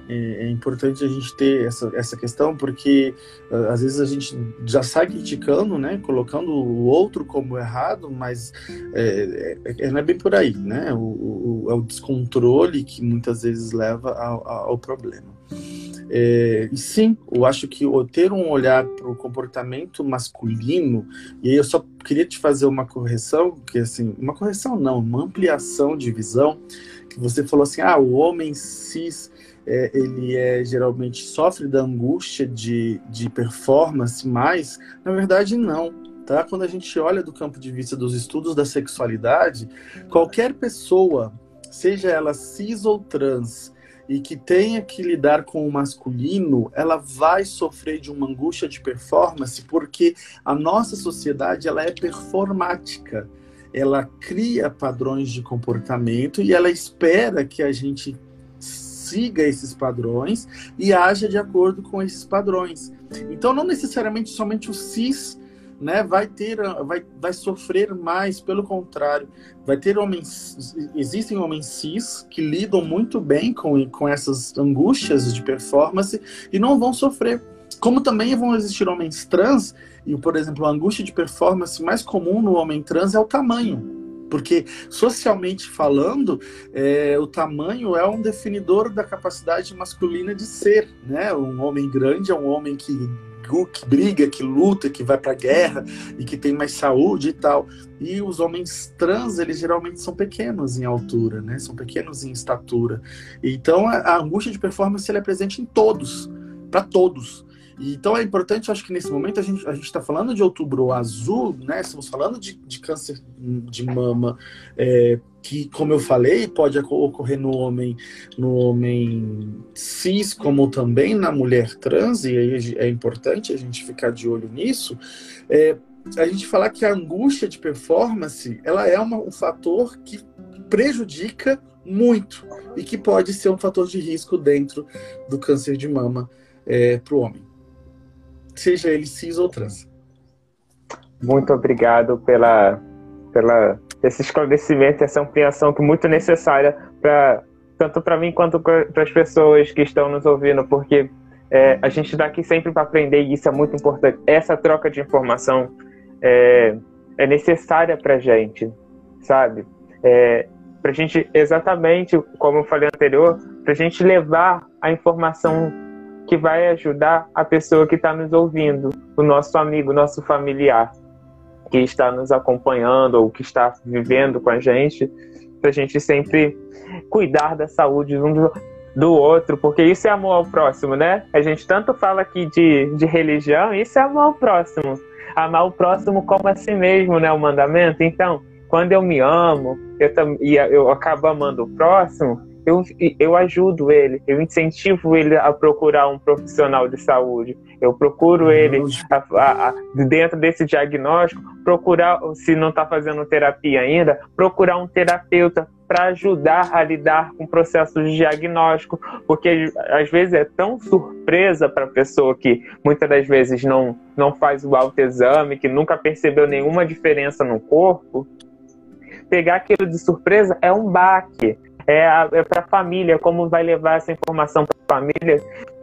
É importante a gente ter essa questão, porque às vezes a gente já sai criticando, né, colocando o outro como errado, mas não é bem por aí, né? É o descontrole que muitas vezes leva ao problema. E sim, eu acho que ter um olhar para o comportamento masculino, e aí eu só queria te fazer uma correção, que assim, uma correção não, uma ampliação de visão, que você falou assim, o homem cis, ele geralmente sofre da angústia de performance, mas na verdade não. Tá? Quando a gente olha do campo de vista dos estudos da sexualidade, qualquer pessoa, seja ela cis ou trans, e que tenha que lidar com o masculino, ela vai sofrer de uma angústia de performance, porque a nossa sociedade ela é performática. Ela cria padrões de comportamento e ela espera que a gente siga esses padrões e haja de acordo com esses padrões. Então, não necessariamente somente o cis, né, vai sofrer mais, pelo contrário, existem homens cis que lidam muito bem com essas angústias de performance e não vão sofrer. Como também vão existir homens trans, e, por exemplo, a angústia de performance mais comum no homem trans é o tamanho. Porque, socialmente falando, o tamanho é um definidor da capacidade masculina de ser, né? Um homem grande é um homem que briga, que luta, que vai para a guerra e que tem mais saúde e tal. E os homens trans, eles geralmente são pequenos em altura, né? São pequenos em estatura. Então, a angústia de performance ela é presente em todos, para todos. Então é importante, acho que nesse momento a gente está falando de Outubro Azul, né? Estamos falando de câncer de mama, que, como eu falei, pode ocorrer no homem cis, como também na mulher trans, e aí é importante a gente ficar de olho nisso. A gente falar que a angústia de performance ela é um fator que prejudica muito e que pode ser um fator de risco dentro do câncer de mama para o homem, seja ele cis ou trans. Muito obrigado esse esclarecimento, essa ampliação que é muito necessária tanto para mim quanto para as pessoas que estão nos ouvindo, porque a gente está aqui sempre para aprender e isso é muito importante. Essa troca de informação é necessária para a gente, sabe? Para a gente, exatamente como eu falei anterior, para a gente levar a informação que vai ajudar a pessoa que está nos ouvindo, o nosso amigo, o nosso familiar, que está nos acompanhando ou que está vivendo com a gente, para a gente sempre cuidar da saúde um do outro, porque isso é amor ao próximo, né? A gente tanto fala aqui de religião, isso é amor ao próximo. Amar o próximo como a si mesmo, né? O mandamento. Então, quando eu me amo, eu acabo amando o próximo, eu ajudo ele, eu incentivo ele a procurar um profissional de saúde, eu procuro ele, dentro desse diagnóstico, procurar, se não está fazendo terapia ainda, procurar um terapeuta para ajudar a lidar com processos de diagnóstico, porque às vezes é tão surpresa para a pessoa que muitas das vezes não faz o autoexame, que nunca percebeu nenhuma diferença no corpo. Pegar aquilo de surpresa é um baque. Para a família, como vai levar essa informação para a família,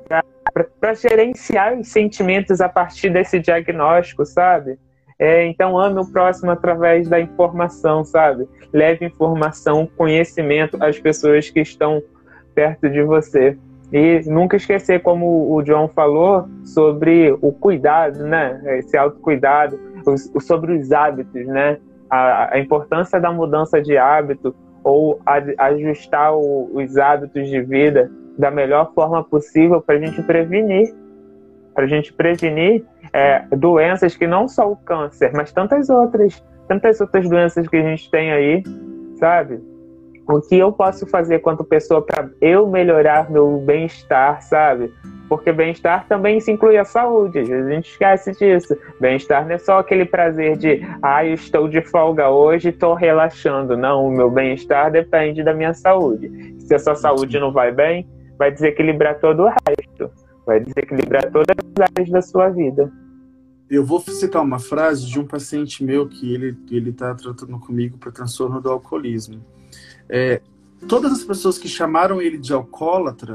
para gerenciar os sentimentos a partir desse diagnóstico, sabe? Então, ame o próximo através da informação, sabe? Leve informação, conhecimento às pessoas que estão perto de você. E nunca esquecer, como o John falou, sobre o cuidado, né? Esse autocuidado, sobre os hábitos, né? A importância da mudança de hábito, ou ajustar os hábitos de vida da melhor forma possível para a gente prevenir. Para a gente prevenir doenças que não só o câncer, mas tantas outras doenças que a gente tem aí, sabe? O que eu posso fazer quanto pessoa para eu melhorar meu bem-estar, sabe? Porque bem-estar também se inclui a saúde, às vezes a gente esquece disso. Bem-estar não é só aquele prazer de eu estou de folga hoje, estou relaxando. Não, o meu bem-estar depende da minha saúde. Se a sua saúde não vai bem, vai desequilibrar todo o resto. Vai desequilibrar todas as áreas da sua vida. Eu vou citar uma frase de um paciente meu que ele está tratando comigo para transtorno do alcoolismo. Todas as pessoas que chamaram ele de alcoólatra,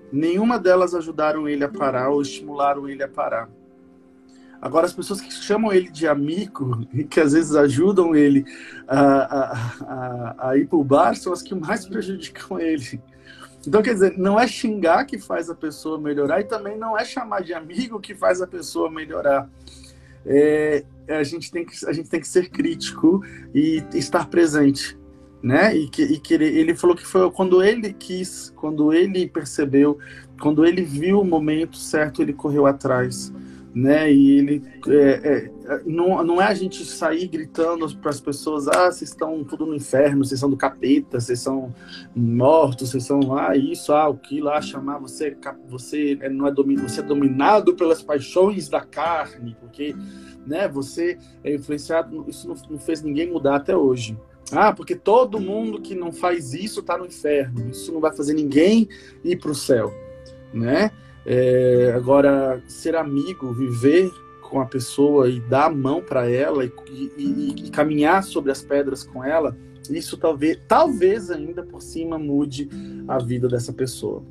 Nenhuma delas ajudaram ele a parar ou estimularam ele a parar. Agora, as pessoas que chamam ele de amigo e que às vezes ajudam ele a ir para o bar são as que mais prejudicam ele. Então, quer dizer, não é xingar que faz a pessoa melhorar e também não é chamar de amigo que faz a pessoa melhorar. A gente tem que ser crítico e estar presente, né? Ele falou que foi quando ele quis, quando ele percebeu, quando ele viu o momento certo, ele correu atrás, né? E ele não é a gente sair gritando para as pessoas: vocês estão tudo no inferno, vocês são do capeta, vocês são mortos, vocês são isso, o que lá chamar você não é você é dominado pelas paixões da carne, porque, né, você é influenciado. Isso não fez ninguém mudar até hoje. Porque todo mundo que não faz isso está no inferno. Isso não vai fazer ninguém ir para o céu, né? Agora, ser amigo, viver com a pessoa e dar a mão para ela e caminhar sobre as pedras com ela, isso talvez ainda por cima mude a vida dessa pessoa.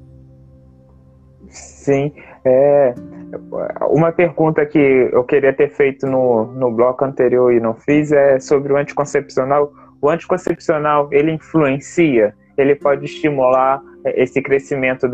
Sim. Uma pergunta que eu queria ter feito no bloco anterior e não fiz é sobre o anticoncepcional. O anticoncepcional, ele influencia? Ele pode estimular esse crescimento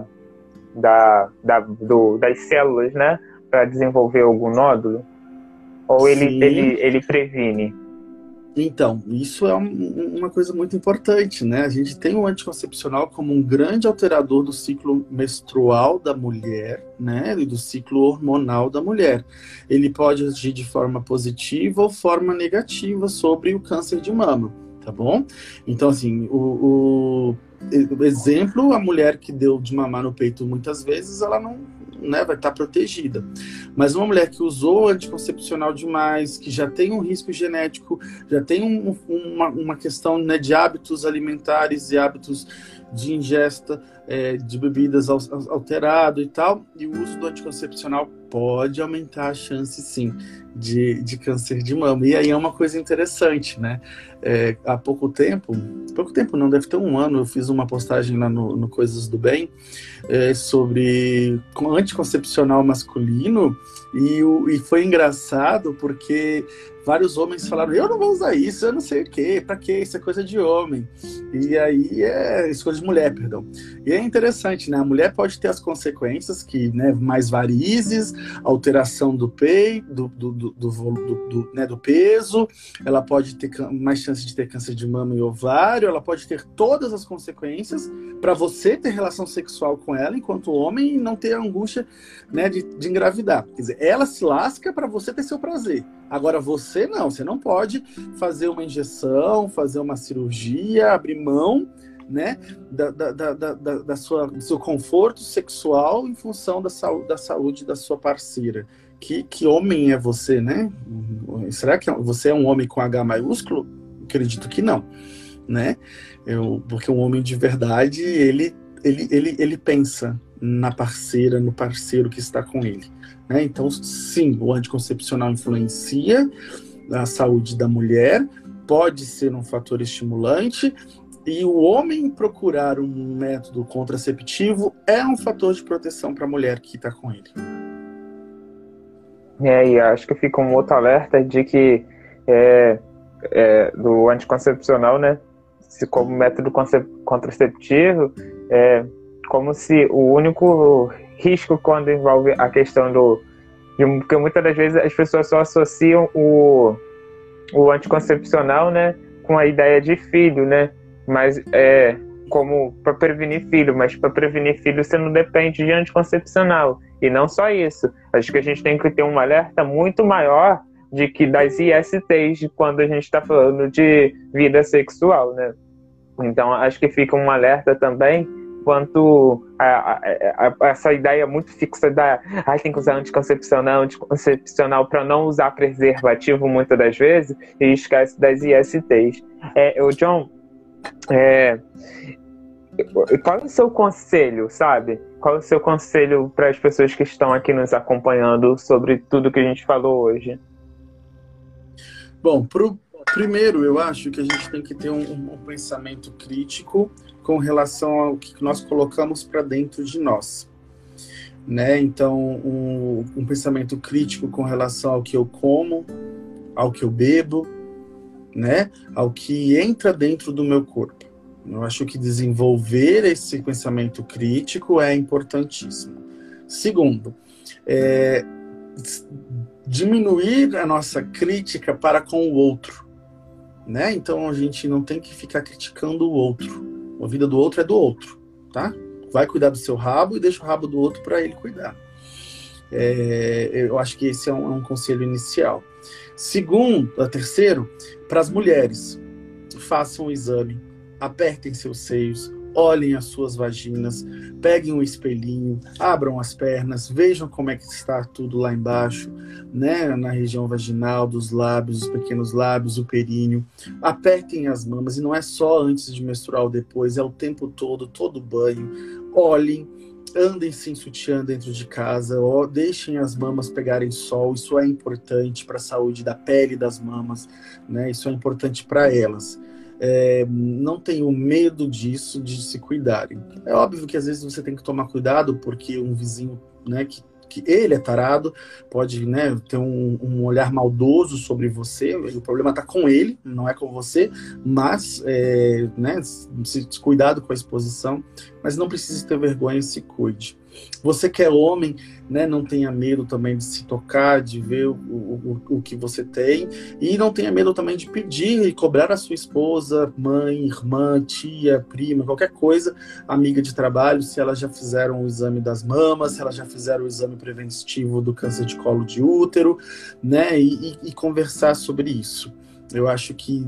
das células, né, para desenvolver algum nódulo? Ou ele previne? Então, isso é uma coisa muito importante, né? A gente tem o anticoncepcional como um grande alterador do ciclo menstrual da mulher, né? E do ciclo hormonal da mulher. Ele pode agir de forma positiva ou forma negativa sobre o câncer de mama, tá bom? Então, assim, o exemplo, a mulher que deu de mamar no peito muitas vezes, ela não, né, vai estar protegida. Mas uma mulher que usou anticoncepcional demais, que já tem um risco genético, já tem uma questão, né, de hábitos alimentares e hábitos de ingesta de bebidas alterado e tal, e o uso do anticoncepcional pode aumentar a chance, sim, de câncer de mama. E aí é uma coisa interessante, né? Há pouco tempo não, deve ter um ano, eu fiz uma postagem lá no Coisas do Bem sobre anticoncepcional masculino, e foi engraçado porque vários homens falaram: eu não vou usar isso, eu não sei o quê, pra quê? Isso é coisa de homem. E aí isso é coisa de mulher, perdão. E é interessante, né? A mulher pode ter as consequências que, né, mais varizes, alteração do peito, do peso, ela pode ter mais chance de ter câncer de mama e ovário, ela pode ter todas as consequências para você ter relação sexual com ela enquanto homem e não ter a angústia, né, de engravidar. Quer dizer, ela se lasca para você ter seu prazer. Agora você não pode fazer uma injeção, fazer uma cirurgia, abrir mão, né, do seu conforto sexual em função da saúde da sua parceira. Que homem é você, né? Será que você é um homem com H maiúsculo? Acredito que não, né? Porque um homem de verdade, ele pensa na parceira, no parceiro que está com ele, né? Então, sim, o anticoncepcional influencia a saúde da mulher, pode ser um fator estimulante, e o homem procurar um método contraceptivo é um fator de proteção para a mulher que está com ele. E acho que fica um outro alerta de que do anticoncepcional, né, como método contraceptivo, como se o único risco quando envolve a questão porque muitas das vezes as pessoas só associam o anticoncepcional, né, com a ideia de filho, né, mas como para prevenir filho, mas para prevenir filho você não depende de anticoncepcional. E não só isso, acho que a gente tem que ter um alerta muito maior de que das ISTs quando a gente está falando de vida sexual, né? Então acho que fica um alerta também quanto a essa ideia muito fixa tem que usar anticoncepcional para não usar preservativo muitas das vezes, e esquece das ISTs. John, qual é o seu conselho, sabe? Qual é o seu conselho para as pessoas que estão aqui nos acompanhando sobre tudo que a gente falou hoje? Bom, primeiro eu acho que a gente tem que ter um pensamento crítico com relação ao que nós colocamos para dentro de nós, né? Então, um pensamento crítico com relação ao que eu como, ao que eu bebo, né? Ao que entra dentro do meu corpo. Eu acho que desenvolver esse pensamento crítico é importantíssimo. Segundo, diminuir a nossa crítica para com o outro, né? Então a gente não tem que ficar criticando o outro. A vida do outro é do outro, tá? Vai cuidar do seu rabo e deixa o rabo do outro para ele cuidar. Eu acho que esse é um conselho inicial. Terceiro, para as mulheres, façam o exame, apertem seus seios, olhem as suas vaginas, peguem um espelhinho, abram as pernas, vejam como é que está tudo lá embaixo, né? Na região vaginal, dos lábios, os pequenos lábios, o períneo. Apertem as mamas, e não é só antes de menstruar ou depois, é o tempo todo banho. Olhem, andem sem sutiã dentro de casa, deixem as mamas pegarem sol, isso é importante para a saúde da pele das mamas, né? Isso é importante para elas. Não tenham medo disso, de se cuidarem. É óbvio que às vezes você tem que tomar cuidado, porque um vizinho, né, que ele é tarado, pode, né, ter um olhar maldoso sobre você, o problema está com ele, não é com você, mas, né, cuidado com a exposição, mas não precisa ter vergonha, se cuide. Você que é homem, né, não tenha medo também de se tocar, de ver o que você tem, e não tenha medo também de pedir e cobrar a sua esposa, mãe, irmã, tia, prima, qualquer coisa, amiga de trabalho, se elas já fizeram o exame das mamas, se elas já fizeram o exame preventivo do câncer de colo de útero, né, e conversar sobre isso. Eu acho que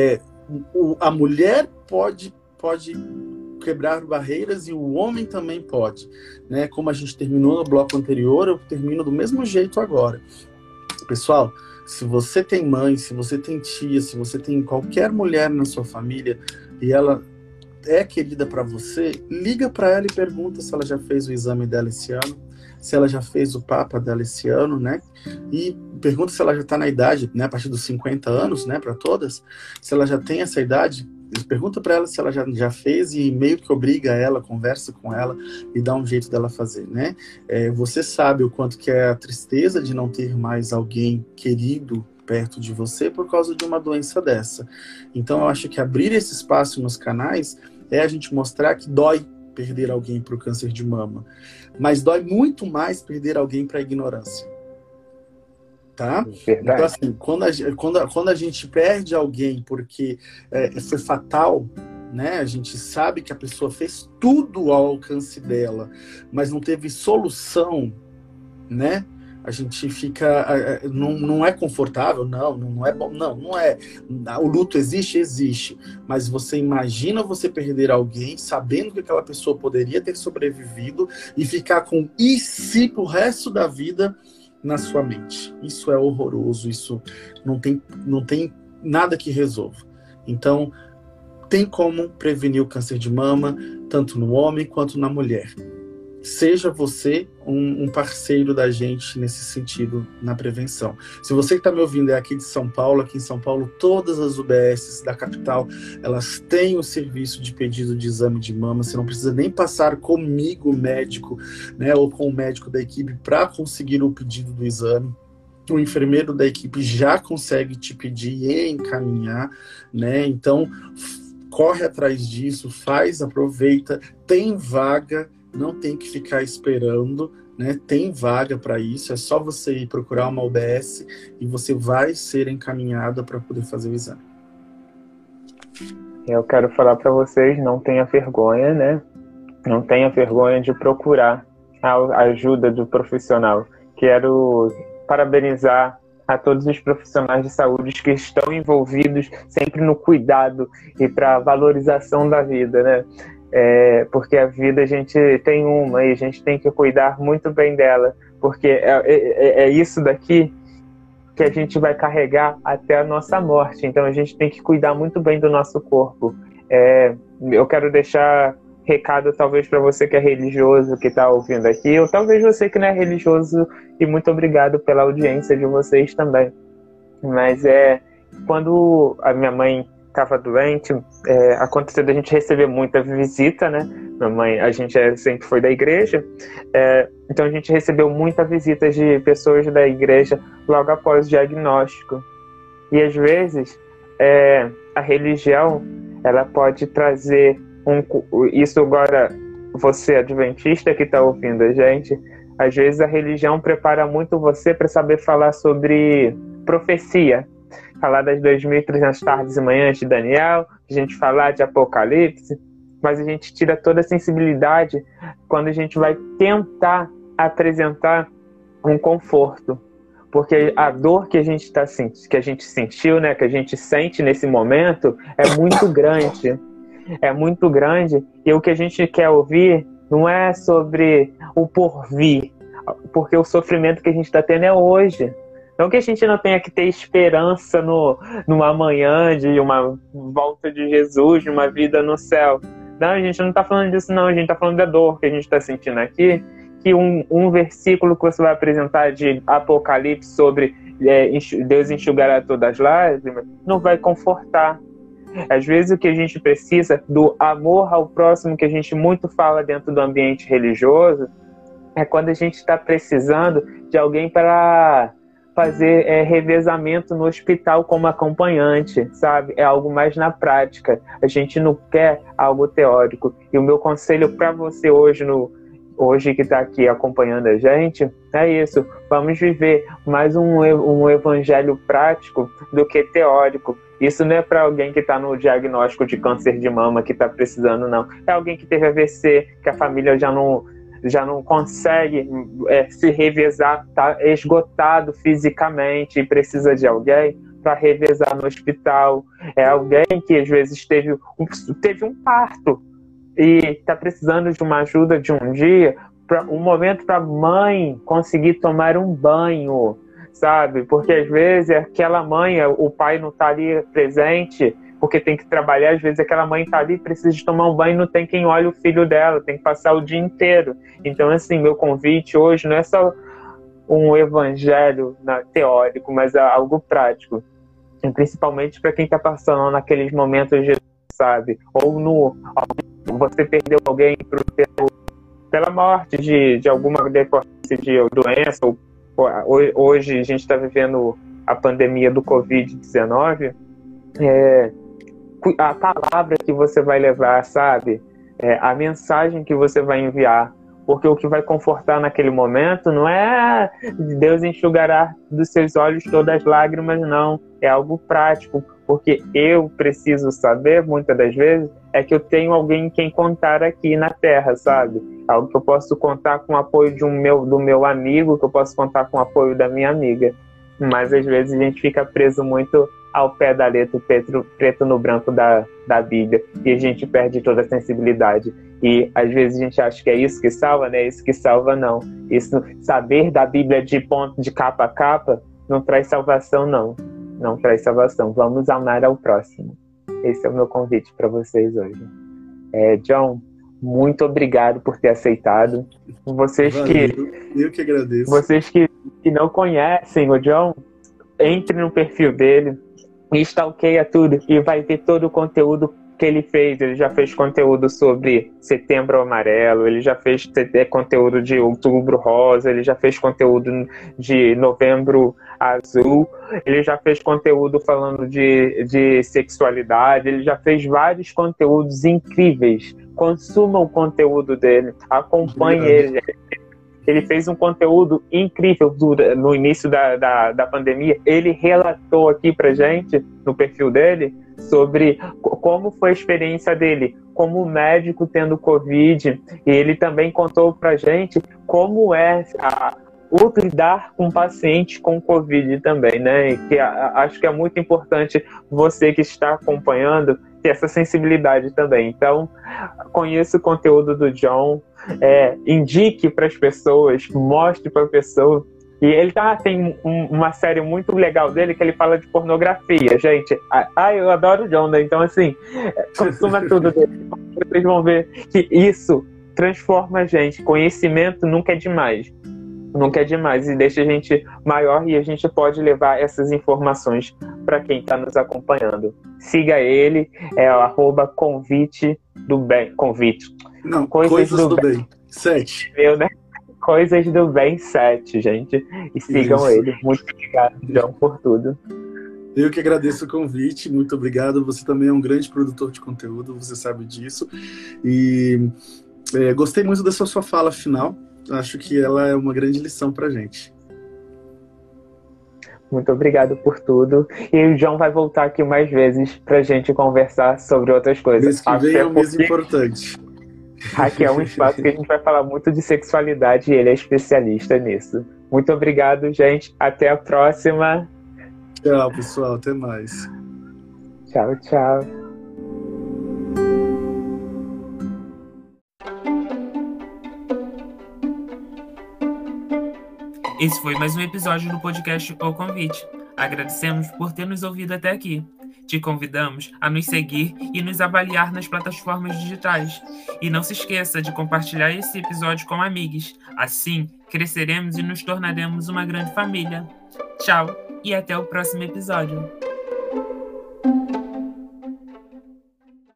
a mulher pode quebrar barreiras, e o homem também pode, né? Como a gente terminou no bloco anterior, eu termino do mesmo jeito agora. Pessoal, se você tem mãe, se você tem tia, se você tem qualquer mulher na sua família e ela é querida para você, liga para ela e pergunta se ela já fez o exame dela esse ano, se ela já fez o papa dela esse ano, né? E pergunta se ela já está na idade, né? A partir dos 50 anos, né? Para todas, se ela já tem essa idade. Pergunta para ela se ela já fez, e meio que obriga ela, conversa com ela e dá um jeito dela fazer, né? Você sabe o quanto que é a tristeza de não ter mais alguém querido perto de você por causa de uma doença dessa. Então eu acho que abrir esse espaço nos canais é a gente mostrar que dói perder alguém para o câncer de mama, mas dói muito mais perder alguém para a ignorância. Tá? Verdade. Então, assim, quando a gente perde alguém porque foi fatal, né? A gente sabe que a pessoa fez tudo ao alcance dela, mas não teve solução, né? A gente fica... Não é confortável, não é bom, não é. O luto existe, mas você imagina você perder alguém sabendo que aquela pessoa poderia ter sobrevivido e ficar com "e se" pro resto da vida na sua mente. Isso é horroroso, isso não tem nada que resolva. Então, tem como prevenir o câncer de mama, tanto no homem quanto na mulher. Seja você um parceiro da gente nesse sentido, na prevenção. Se você que está me ouvindo é aqui de São Paulo, aqui em São Paulo, todas as UBSs da capital, elas têm o serviço de pedido de exame de mama. Você não precisa nem passar comigo, médico, né, ou com o médico da equipe, para conseguir o pedido do exame. O enfermeiro da equipe já consegue te pedir e encaminhar, né? Então, corre atrás disso, aproveita, tem vaga, não tem que ficar esperando, né? Tem vaga para isso, é só você ir procurar uma UBS e você vai ser encaminhada para poder fazer o exame. Eu quero falar para vocês, não tenha vergonha, né? Não tenha vergonha de procurar a ajuda do profissional. Quero parabenizar a todos os profissionais de saúde que estão envolvidos sempre no cuidado e para a valorização da vida, né? Porque a vida a gente tem uma e a gente tem que cuidar muito bem dela, porque é isso daqui que a gente vai carregar até a nossa morte. Então a gente tem que cuidar muito bem do nosso corpo. Eu quero deixar recado talvez para você que é religioso, que está ouvindo aqui, ou talvez você que não é religioso, e muito obrigado pela audiência de vocês também. Mas quando a minha mãe estava doente, aconteceu da gente receber muita visita, né? Minha mãe, a gente sempre foi da igreja, então a gente recebeu muita visita de pessoas da igreja logo após o diagnóstico. E às vezes a religião, ela pode trazer isso agora, você adventista que está ouvindo a gente, às vezes a religião prepara muito você para saber falar sobre profecia, falar das 2.300 tardes e manhãs de Daniel, a gente falar de Apocalipse, mas a gente tira toda a sensibilidade quando a gente vai tentar apresentar um conforto, porque a dor que a gente sentiu, né, que a gente sente nesse momento é muito grande, e o que a gente quer ouvir não é sobre o porvir, porque o sofrimento que a gente está tendo é hoje. Não que a gente não tenha que ter esperança no amanhã, de uma volta de Jesus, de uma vida no céu. Não, a gente não está falando disso não, a gente está falando da dor que a gente está sentindo aqui, que um versículo que você vai apresentar de Apocalipse sobre Deus enxugará todas as lágrimas, não vai confortar. Às vezes o que a gente precisa do amor ao próximo, que a gente muito fala dentro do ambiente religioso, é quando a gente está precisando de alguém para fazer revezamento no hospital como acompanhante, sabe? É algo mais na prática. A gente não quer algo teórico. E o meu conselho para você hoje que está aqui acompanhando a gente é isso. Vamos viver mais um evangelho prático do que teórico. Isso não é para alguém que está no diagnóstico de câncer de mama, que está precisando, não. É alguém que teve AVC, que a família já não consegue se revezar, está esgotado fisicamente e precisa de alguém para revezar no hospital. É alguém que às vezes teve um parto e está precisando de uma ajuda de um dia, um momento para a mãe conseguir tomar um banho, sabe? Porque às vezes aquela mãe, o pai não está ali presente porque tem que trabalhar, às vezes aquela mãe está ali, precisa de tomar um banho, não tem quem olhe o filho dela, tem que passar o dia inteiro. Então, assim, meu convite hoje não é só um evangelho teórico, mas é algo prático. E principalmente para quem está passando naqueles momentos de, sabe? Ou você perdeu alguém pela morte de alguma decorrência de doença. Hoje a gente está vivendo a pandemia do Covid-19. A palavra que você vai levar, sabe? A mensagem que você vai enviar. Porque o que vai confortar naquele momento não é Deus enxugará dos seus olhos todas as lágrimas, não. É algo prático. Porque eu preciso saber, muitas das vezes, é que eu tenho alguém em quem contar aqui na Terra, sabe? Algo que eu posso contar com o apoio do meu amigo, que eu posso contar com o apoio da minha amiga. Mas às vezes a gente fica preso muito ao pé da letra, preto no branco da Bíblia, e a gente perde toda a sensibilidade. E às vezes a gente acha que é isso que salva, né? Isso que salva, não. Isso, saber da Bíblia de capa a capa não traz salvação, não. Não traz salvação. Vamos amar ao próximo. Esse é o meu convite para vocês hoje. John, muito obrigado por ter aceitado. Eu que agradeço. Vocês que não conhecem o John, entre no perfil dele, stalkeia tudo e vai ver todo o conteúdo que ele fez. Ele já fez conteúdo sobre Setembro Amarelo, ele já fez conteúdo de Outubro Rosa, ele já fez conteúdo de Novembro Azul, ele já fez conteúdo falando de sexualidade, ele já fez vários conteúdos incríveis. Consuma o conteúdo dele, acompanhe ele. Ele fez um conteúdo incrível no início da pandemia. Ele relatou aqui pra gente, no perfil dele, sobre como foi a experiência dele como médico tendo Covid. E ele também contou pra gente como é lidar com paciente com Covid também, né? E que acho que é muito importante você que está acompanhando ter essa sensibilidade também. Então, conheça o conteúdo do John, indique para as pessoas, mostre para a pessoa. E ele tem uma série muito legal dele que ele fala de pornografia, gente. Eu adoro o John, né? Então, assim, consuma tudo dele. Vocês vão ver que isso transforma a gente. Conhecimento nunca é demais. nunca é demais e deixa a gente maior e a gente pode levar essas informações para quem está nos acompanhando. Siga ele, é o @convite do bem. Convite. Não, Coisas do Bem. 7. Meu, né? Coisas do Bem 7, gente. E sigam Isso. ele. Muito obrigado, João, por tudo. Eu que agradeço o convite, muito obrigado. Você também é um grande produtor de conteúdo, você sabe disso. E gostei muito dessa sua fala final. Acho que ela é uma grande lição pra gente. Muito obrigado por tudo. E o João vai voltar aqui mais vezes pra gente conversar sobre outras coisas. Mês que vem é um mês importante. Aqui é um espaço que a gente vai falar muito de sexualidade e ele é especialista nisso. Muito obrigado, gente. Até a próxima. Tchau, pessoal. Até mais. Tchau, tchau. Esse foi mais um episódio do podcast O Convite. Agradecemos por ter nos ouvido até aqui. Te convidamos a nos seguir e nos avaliar nas plataformas digitais. E não se esqueça de compartilhar esse episódio com amigos. Assim, cresceremos e nos tornaremos uma grande família. Tchau e até o próximo episódio.